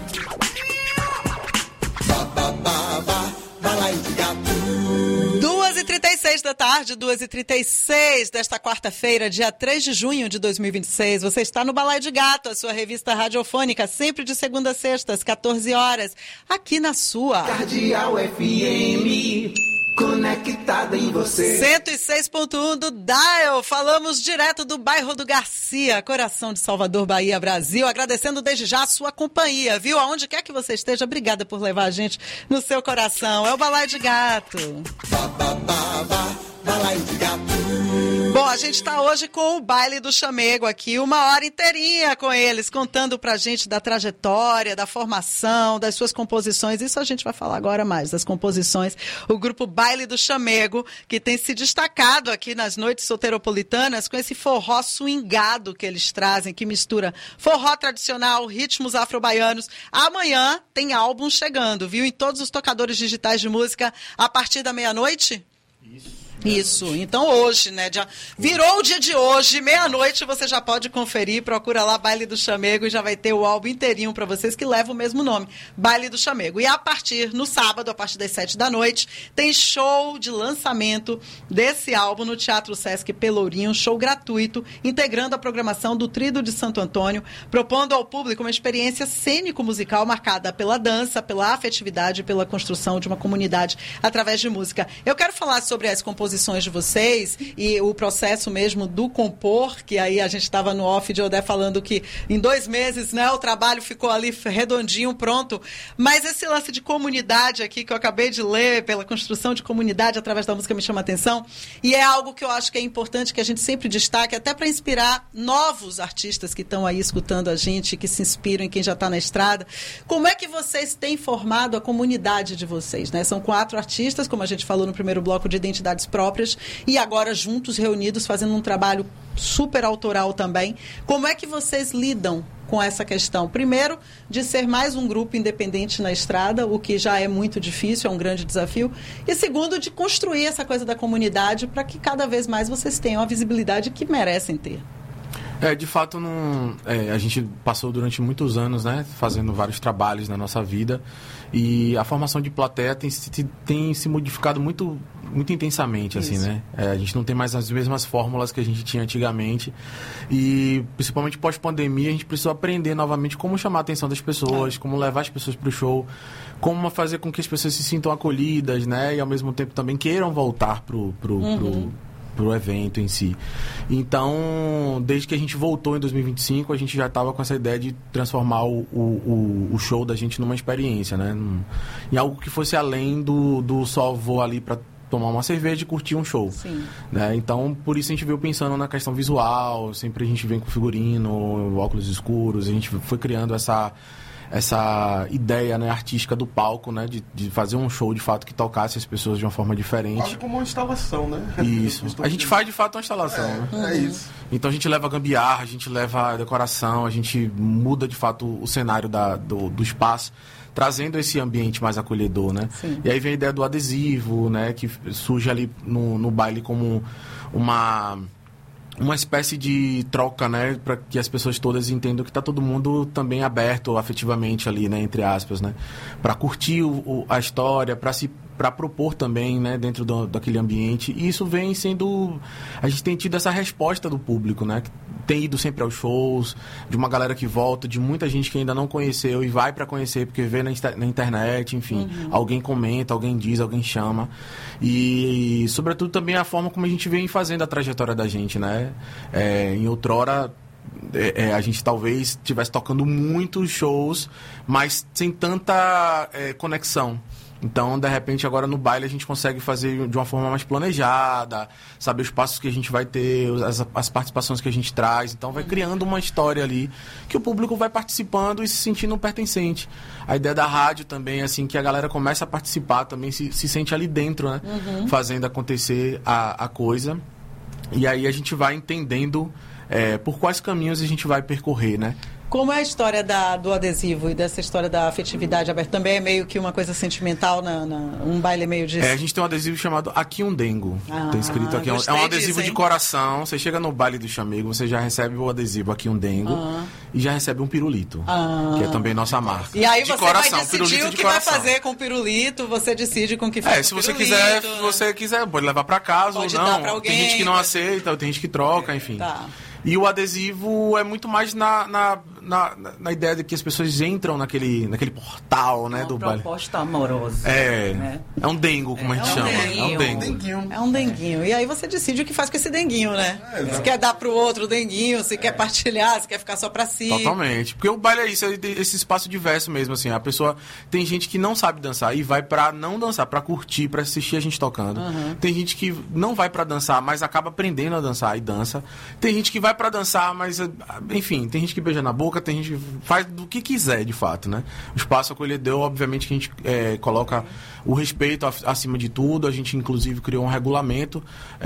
Balaio de Gato. 2h36 da tarde, 2h36 desta quarta-feira, dia 3 de junho de 2026. Você está no Balaio de Gato, a sua revista radiofônica, sempre de segunda a sexta, às 14 horas, aqui na sua Cardeal FM, conectada em você. 106.1 do Dial. Falamos direto do bairro do Garcia, coração de Salvador, Bahia, Brasil. Agradecendo desde já a sua companhia, viu? Aonde quer que você esteja, obrigada por levar a gente no seu coração. É o Balaio de Gato. Balaio de Gato. Bom, a gente está hoje com o Baile do Chamego aqui, uma hora inteirinha com eles, contando pra gente da trajetória, da formação, das suas composições. Isso a gente vai falar agora mais, das composições. O grupo Baile do Chamego, que tem se destacado aqui nas noites soteropolitanas com esse forró swingado que eles trazem, que mistura forró tradicional, ritmos afro-baianos. Amanhã tem álbum chegando, viu? Em todos os tocadores digitais de música, a partir da meia-noite? Isso, então hoje, né, virou o dia de hoje, meia-noite você já pode conferir, procura lá Baile do Chamego e já vai ter o álbum inteirinho para vocês que leva o mesmo nome, Baile do Chamego. E a partir, no sábado, a partir das 7 da noite, tem show de lançamento desse álbum no Teatro Sesc Pelourinho, um show gratuito, integrando a programação do Tríduo de Santo Antônio, propondo ao público uma experiência cênico-musical marcada pela dança, pela afetividade e pela construção de uma comunidade através de música. Eu quero falar sobre as composições de vocês e o processo mesmo do compor, que aí a gente estava no off de Odé falando que em 2 meses, né, o trabalho ficou ali redondinho, pronto, mas esse lance de comunidade aqui que eu acabei de ler, pela construção de comunidade através da música me chama a atenção, e é algo que eu acho que é importante que a gente sempre destaque, até para inspirar novos artistas que estão aí escutando a gente, que se inspiram em quem já está na estrada. Como é que vocês têm formado a comunidade de vocês, né? São 4 artistas, como a gente falou no primeiro bloco, de identidades próprias, e agora juntos, reunidos, fazendo um trabalho super autoral também. Como é que vocês lidam com essa questão? Primeiro, de ser mais um grupo independente na estrada, o que já é muito difícil, é um grande desafio. E segundo, de construir essa coisa da comunidade para que cada vez mais vocês tenham a visibilidade que merecem ter. De fato, a gente passou durante muitos anos, né, fazendo vários trabalhos na nossa vida, e a formação de plateia tem se modificado muito muito intensamente, assim, né? A gente não tem mais as mesmas fórmulas que a gente tinha antigamente. E, principalmente pós-pandemia, a gente precisou aprender novamente como chamar a atenção das pessoas, como levar as pessoas para o show, como fazer com que as pessoas se sintam acolhidas, né? E, ao mesmo tempo, também queiram voltar pro evento em si. Então, desde que a gente voltou em 2025, a gente já estava com essa ideia de transformar o show da gente numa experiência, né? Em algo que fosse além do só vou ali para tomar uma cerveja e curtir um show. Sim. Né? Então, por isso a gente veio pensando na questão visual, sempre a gente vem com figurino, óculos escuros, a gente foi criando essa ideia, né, artística do palco, né, de fazer um show de fato que tocasse as pessoas de uma forma diferente. Quase como uma instalação, né? Isso. A gente faz de fato uma instalação. É isso. Então a gente leva gambiarra, a gente leva decoração, a gente muda de fato o cenário do espaço, trazendo esse ambiente mais acolhedor, né? Sim. E aí vem a ideia do adesivo, né, que surge ali no baile como uma espécie de troca, né, para que as pessoas todas entendam que está todo mundo também aberto afetivamente ali, né, entre aspas, né, para curtir a história, para propor também, né, dentro daquele ambiente. E isso vem sendo... A gente tem tido essa resposta do público, né, que tem ido sempre aos shows, de uma galera que volta, de muita gente que ainda não conheceu e vai para conhecer porque vê na internet, enfim. Alguém comenta, alguém diz, alguém chama. E, sobretudo, também a forma como a gente vem fazendo a trajetória da gente, né. Em outrora... a gente talvez estivesse tocando muitos shows, mas sem tanta conexão. Então, de repente, agora no baile a gente consegue fazer de uma forma mais planejada, saber os passos que a gente vai ter, as participações que a gente traz. Então, vai criando uma história ali que o público vai participando e se sentindo pertencente. A ideia da rádio também, assim, que a galera começa a participar, também se sente ali dentro, né? Fazendo acontecer a coisa. E aí a gente vai entendendo por quais caminhos a gente vai percorrer, né? Como é a história do adesivo e dessa história da afetividade aberta? Também é meio que uma coisa sentimental, um baile meio disso? A gente tem um adesivo chamado Aqui um Dengo. Tem escrito aqui. É um adesivo de coração. Você chega no baile do chamego, você já recebe o adesivo Aqui um Dengo e já recebe um pirulito, que é também nossa marca. E aí de você coração, vai decidir o que vai fazer com o pirulito, você decide com que faz se você quiser, pode levar para casa ou não. Pra alguém, tem gente que não aceita, tem gente que troca, enfim. Tá. E o adesivo é muito mais na ideia de que as pessoas entram naquele portal, né, do baile. Uma proposta amorosa. Né? É um dengo, como a gente chama. É um dengo. É um denguinho. E aí você decide o que faz com esse denguinho, né? Se quer dar pro outro o denguinho, se quer partilhar, se quer ficar só pra si. Totalmente. Porque o baile é isso, é esse espaço diverso mesmo, assim. A pessoa... Tem gente que não sabe dançar e vai pra não dançar, pra curtir, pra assistir a gente tocando. Tem gente que não vai pra dançar, mas acaba aprendendo a dançar e dança. Tem gente que vai pra dançar, mas... Enfim, tem gente que beija na boca, tem gente que faz do que quiser, de fato, né? O espaço acolhedor, obviamente, que a gente coloca o respeito acima de tudo. A gente, inclusive, criou um regulamento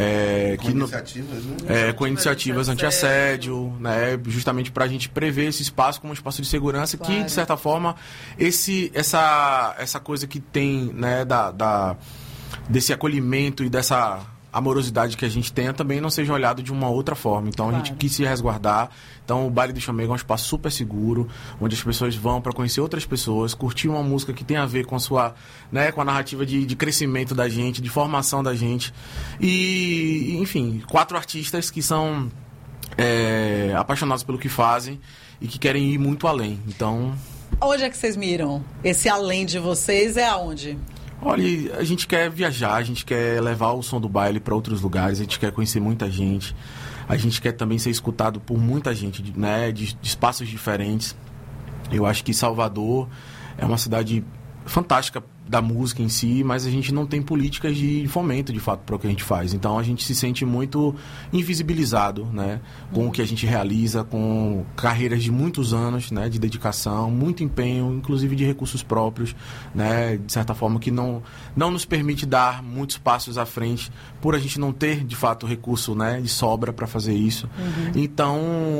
com iniciativas anti-assédio, né? Justamente para a gente prever esse espaço como um espaço de segurança, claro. Que, de certa forma, essa coisa que tem, né, desse acolhimento e dessa amorosidade que a gente tenha também não seja olhado de uma outra forma. Então, claro. A gente quis se resguardar. Então, o Baile do Chamego é um espaço super seguro, onde as pessoas vão para conhecer outras pessoas, curtir uma música que tem a ver com a sua, né, com a narrativa de crescimento da gente, de formação da gente. E, enfim, 4 artistas que são apaixonados pelo que fazem e que querem ir muito além. Então... Onde é que vocês miram? Esse além de vocês é aonde? Olha, a gente quer viajar, a gente quer levar o som do baile para outros lugares, a gente quer conhecer muita gente, a gente quer também ser escutado por muita gente, né, de espaços diferentes. Eu acho que Salvador é uma cidade fantástica da música em si, mas a gente não tem políticas de fomento, de fato, para o que a gente faz. Então, a gente se sente muito invisibilizado, né, com o que a gente realiza, com carreiras de muitos anos, né, de dedicação, muito empenho, inclusive de recursos próprios, né, de certa forma que não nos permite dar muitos passos à frente, por a gente não ter, de fato, recurso, né, de sobra para fazer isso. Então,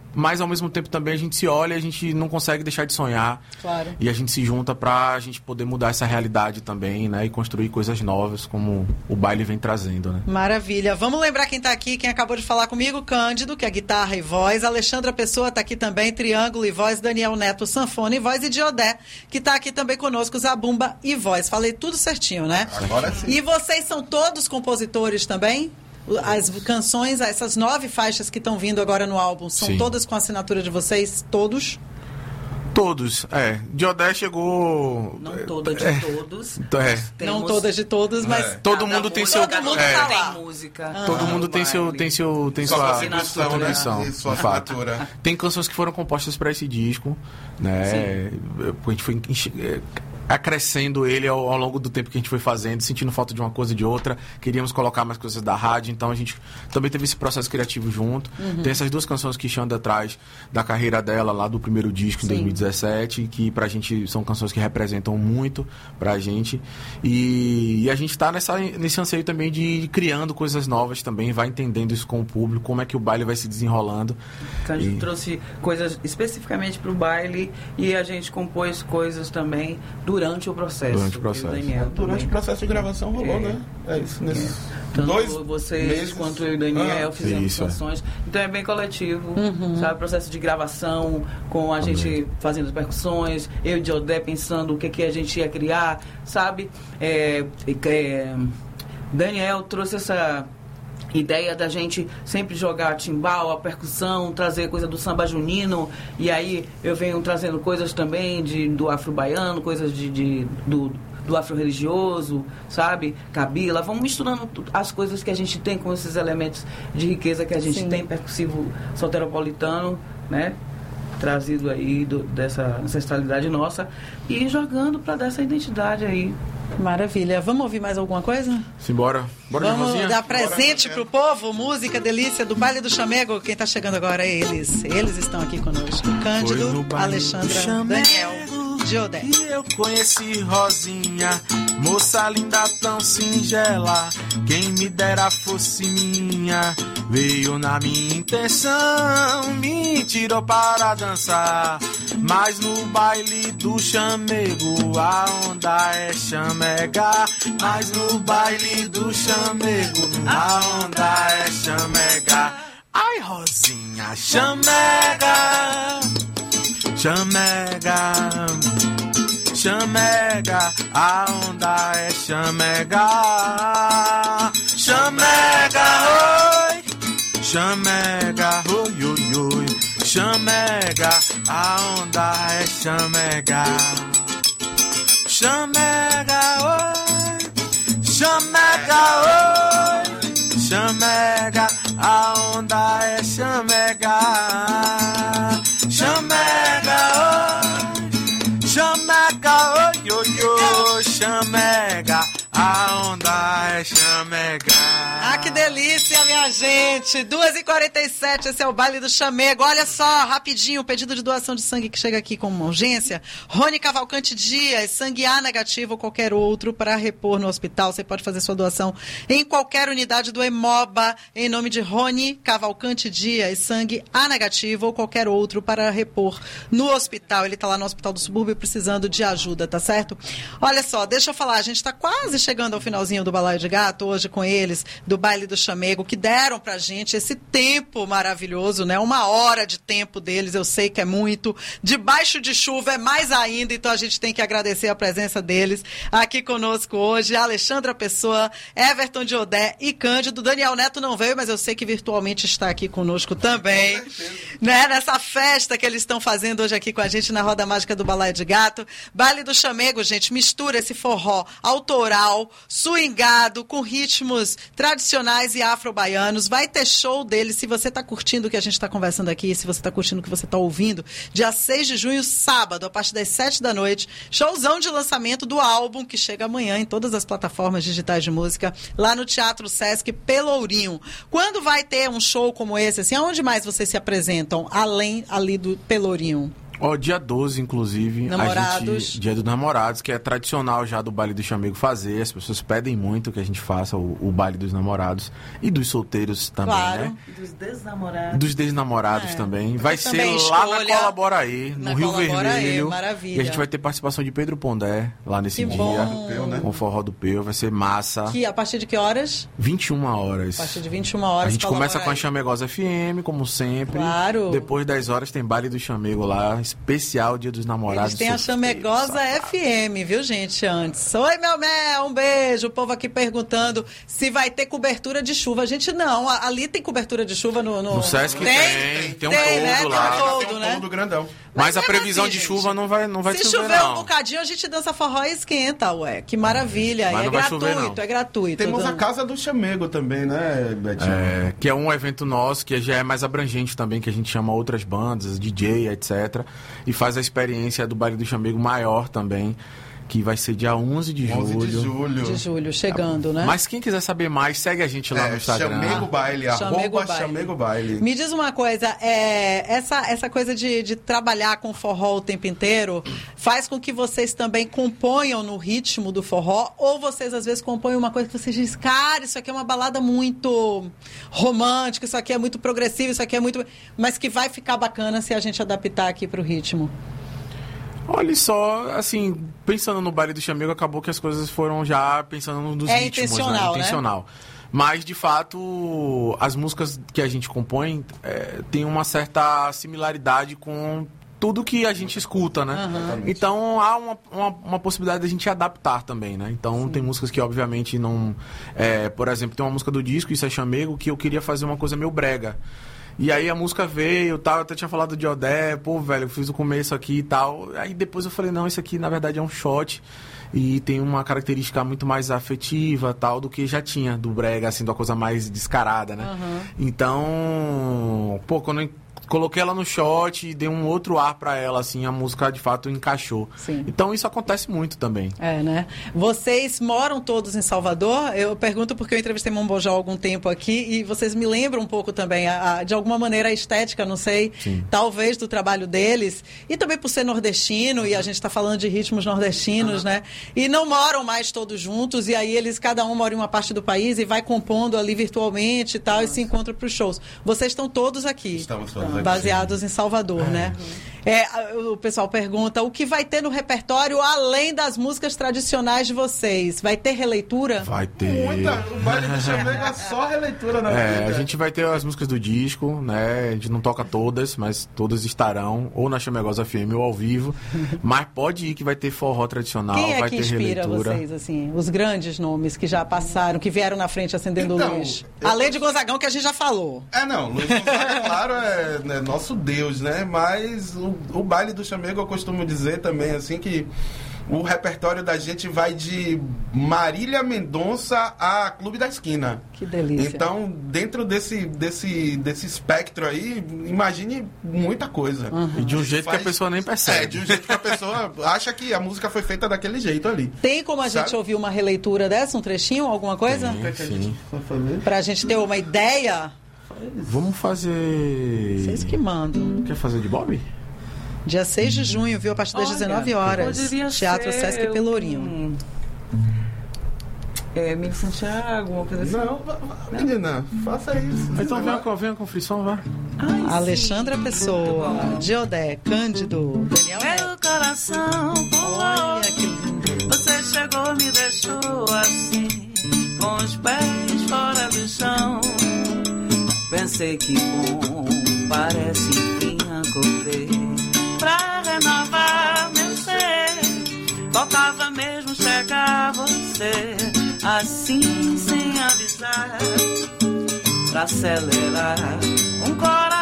mas ao mesmo tempo também a gente se olha e a gente não consegue deixar de sonhar. Claro. E a gente se junta pra gente poder mudar essa realidade também, né? E construir coisas novas, como o baile vem trazendo, né? Maravilha. Vamos lembrar quem tá aqui, quem acabou de falar comigo, Cândido, que é guitarra e voz. Alexandra Pessoa tá aqui também, triângulo e voz. Daniel Neto, sanfona e voz. E Diodé, que tá aqui também conosco, zabumba e voz. Falei tudo certinho, né? Agora sim. E vocês são todos compositores também? As canções, essas 9 faixas que estão vindo agora no álbum, são Sim. todas com a assinatura de vocês? Todos? Todos, Diodé chegou... Não todas de todos. Não todas de todos, mas... Todo mundo tem seu... Todo mundo tá lá. Tem música. Todo mundo tem sua contribuição, né? sua de fato. assinatura. Tem canções que foram compostas para esse disco, né? A gente foi acrescendo ele ao longo do tempo que a gente foi fazendo, sentindo falta de uma coisa e de outra, queríamos colocar mais coisas da rádio, então a gente também teve esse processo criativo junto. Tem essas 2 canções que Xanda traz da carreira dela, lá do primeiro disco, em 2017, que pra gente são canções que representam muito pra gente, e a gente tá nesse anseio também de ir criando coisas novas também, vai entendendo isso com o público, como é que o baile vai se desenrolando. Então a gente trouxe coisas especificamente pro baile, e a gente compôs coisas também durante o processo. Durante o processo de gravação rolou, né? É isso. Tanto 2 vocês meses. quanto eu e o Daniel fizemos canções. Então é bem coletivo, sabe? Processo de gravação, com a gente fazendo as percussões, eu e o Diodé pensando o que a gente ia criar, sabe? Daniel trouxe essa ideia da gente sempre jogar timbal, a percussão, trazer coisa do samba junino, e aí eu venho trazendo coisas também do afro-baiano, coisas do afro-religioso, sabe? Cabila, vamos misturando as coisas que a gente tem com esses elementos de riqueza que a gente tem, percussivo soteropolitano, né? Trazido aí dessa ancestralidade nossa, e jogando para dar essa identidade aí. Maravilha. Vamos ouvir mais alguma coisa? Simbora. Bora, vamos dar presente pro povo, música delícia do Baile do Chamego. Quem tá chegando agora é eles. Eles estão aqui conosco. Cândido, Alexandra, Daniel, Diodé. E eu conheci Rosinha, moça linda tão singela, quem me dera fosse minha. Veio na minha intenção, me tirou para dançar, mas no baile do chamego a onda é chamega. Mas no baile do chamego a onda é chamega. Ai, Rosinha, chamega, chamega, chamega, a onda é chamega. Chamega, oi, chamega, oi, oi, oi, chamega, a onda é chamega. Chamega, oi, chamega, oi, chamega, a onda é chamega. Chamega, oi, chamega, oi, oi, oi, chamega, a onda é chamega. Ah, que delícia, minha gente! 2h47, esse é o Baile do Chamego. Olha só, rapidinho, o pedido de doação de sangue que chega aqui com uma urgência. Rony Cavalcante Dias, sangue A negativo ou qualquer outro para repor no hospital. Você pode fazer sua doação em qualquer unidade do Hemoba, em nome de Rony Cavalcante Dias, sangue A negativo ou qualquer outro para repor no hospital. Ele está lá no Hospital do Subúrbio precisando de ajuda, tá certo? Olha só, deixa eu falar, a gente está quase chegando ao finalzinho do Balaio de Gato, hoje com eles, do Baile do Chamego, que deram pra gente esse tempo maravilhoso, né? 1 hora de tempo deles, eu sei que é muito. Debaixo de chuva é mais ainda, então a gente tem que agradecer a presença deles aqui conosco hoje. Alexandra Pessoa, Everton Diodé e Cândido. Daniel Neto não veio, mas eu sei que virtualmente está aqui conosco também, né? Nessa festa que eles estão fazendo hoje aqui com a gente na Roda Mágica do Balaio de Gato. Baile do Chamego, gente, mistura esse forró autoral, swingado, com ritmos tradicionais e afro-baianos. Vai ter show deles, se você está curtindo o que a gente está conversando aqui, se você está curtindo o que você está ouvindo, dia 6 de junho, sábado, a partir das 7 da noite, showzão de lançamento do álbum, que chega amanhã em todas as plataformas digitais de música, lá no Teatro Sesc Pelourinho. Quando vai ter um show como esse, assim, aonde mais vocês se apresentam, além ali do Pelourinho? Dia 12, inclusive. Namorados. Dia dos Namorados, que é tradicional já do Baile do Chamego fazer. As pessoas pedem muito que a gente faça o Baile dos Namorados. E dos solteiros também, claro. né? E dos desnamorados. Dos desnamorados também. Vai ser também lá na escolha- Colaboraí, no na Rio Colaboraí, Vermelho. maravilha. E a gente vai ter participação de Pedro Pondé lá nesse Que dia. bom. Com o Forró do Peu. Vai ser massa. A partir de que horas? 21 horas. A partir de 21 horas. A gente começa com a Colaboraí. Chamegosa FM, como sempre. Claro. Depois 10 horas tem Baile do Chamego lá, especial Dia dos Namorados. Eles têm a Chamegosa FM, viu, gente, antes. Oi, meu mel, um beijo. O povo aqui perguntando se vai ter cobertura de chuva. Gente, não. Ali tem cobertura de chuva no Sesc tem um todo né? lá. Tem um todo, Tem um né? todo grandão. Mas a mesmo previsão assim, de gente, chuva não vai Se chover, chover não. um bocadinho, a gente dança forró e esquenta, ué. Que maravilha. Mas E não vai chover, gratuito, não. é gratuito. Temos a Casa do Chamego também, né, Betinho? Que é um evento nosso que já é mais abrangente também, que a gente chama outras bandas, DJ, etc. E faz a experiência do Baile do Chamego maior também, que vai ser dia 11 de julho. 11 de julho. De julho, chegando, né? Mas quem quiser saber mais, segue a gente lá no Instagram. Chamego Baile, Chamego @ Baile. Chamego Baile. Me diz uma coisa, essa coisa de trabalhar com forró o tempo inteiro faz com que vocês também componham no ritmo do forró, ou vocês às vezes compõem uma coisa que vocês dizem, cara, isso aqui é uma balada muito romântica, isso aqui é muito progressivo, isso aqui é muito... Mas que vai ficar bacana se a gente adaptar aqui pro ritmo. Olha só, assim, pensando no Baile do Chamego, acabou que as coisas foram já pensando nos ritmos. Intencional, né? Intencional. Mas, de fato, as músicas que a gente compõe têm uma certa similaridade com tudo que a gente escuta, né? Então, há uma possibilidade da gente adaptar também, né? Então, tem músicas que, obviamente, não... por exemplo, tem uma música do disco, Isso é Chamego, que eu queria fazer uma coisa meio brega. E aí a música veio, tal, eu até tinha falado de Odé, pô, velho, eu fiz o começo aqui e tal. Aí depois eu falei, não, isso aqui na verdade é um shot e tem uma característica muito mais afetiva, tal, do que já tinha do brega, assim, da coisa mais descarada, né? Então, pô, quando eu coloquei ela no shot e dei um outro ar pra ela, assim, a música de fato encaixou. Sim. Então isso acontece muito também. Né? Vocês moram todos em Salvador? Eu pergunto porque eu entrevistei Mombojó há algum tempo aqui e vocês me lembram um pouco também, de alguma maneira, a estética, não sei, talvez do trabalho deles. E também por ser nordestino, e a gente está falando de ritmos nordestinos, né? E não moram mais todos juntos, e aí eles, cada um mora em uma parte do país e vai compondo ali virtualmente e tal, e se encontram para os shows. Vocês estão todos aqui. Estamos todos aqui. Baseados em Salvador, né? O pessoal pergunta, o que vai ter no repertório além das músicas tradicionais de vocês? Vai ter releitura? Vai ter. O Baile do Chamego é só releitura, né? A gente vai ter as músicas do disco, né? A gente não toca todas, mas todas estarão ou na Chamegosa FM ou ao vivo. Mas pode ir que vai ter forró tradicional, Quem vai que ter inspira releitura. vocês, assim? Os grandes nomes que já passaram, que vieram na frente acendendo luz? Além de Gonzagão, que a gente já falou. Luiz Gonzaga, claro, é nosso Deus, né? Mas o Baile do Chamego, eu costumo dizer também, assim, que o repertório da gente vai de Marília Mendonça a Clube da Esquina. Que delícia. Então, dentro desse espectro aí, imagine muita coisa. E de um jeito que a pessoa nem percebe. De um jeito que a pessoa acha que a música foi feita daquele jeito ali. Tem como a gente ouvir uma releitura dessa, um trechinho, alguma coisa? Sim. Pra gente ter uma ideia? Vamos fazer... Vocês que mandam. Quer fazer de Bob? Dia 6 de junho, viu? A partir das 19 horas. Poderia Teatro ser Sesc Pelourinho. Emílio Santiago, uma coisa assim. Não, menina, faça isso. Então venha com o frisson, vá. Alexandra Pessoa, Diodé, Cândido, Daniel Meu coração, olha que lindo. Você chegou, me deixou assim, com os pés fora do chão. Pensei que bom, parece enfim acordei. Pra renovar meu ser, faltava mesmo chegar você, assim sem avisar, Pra acelerar um coração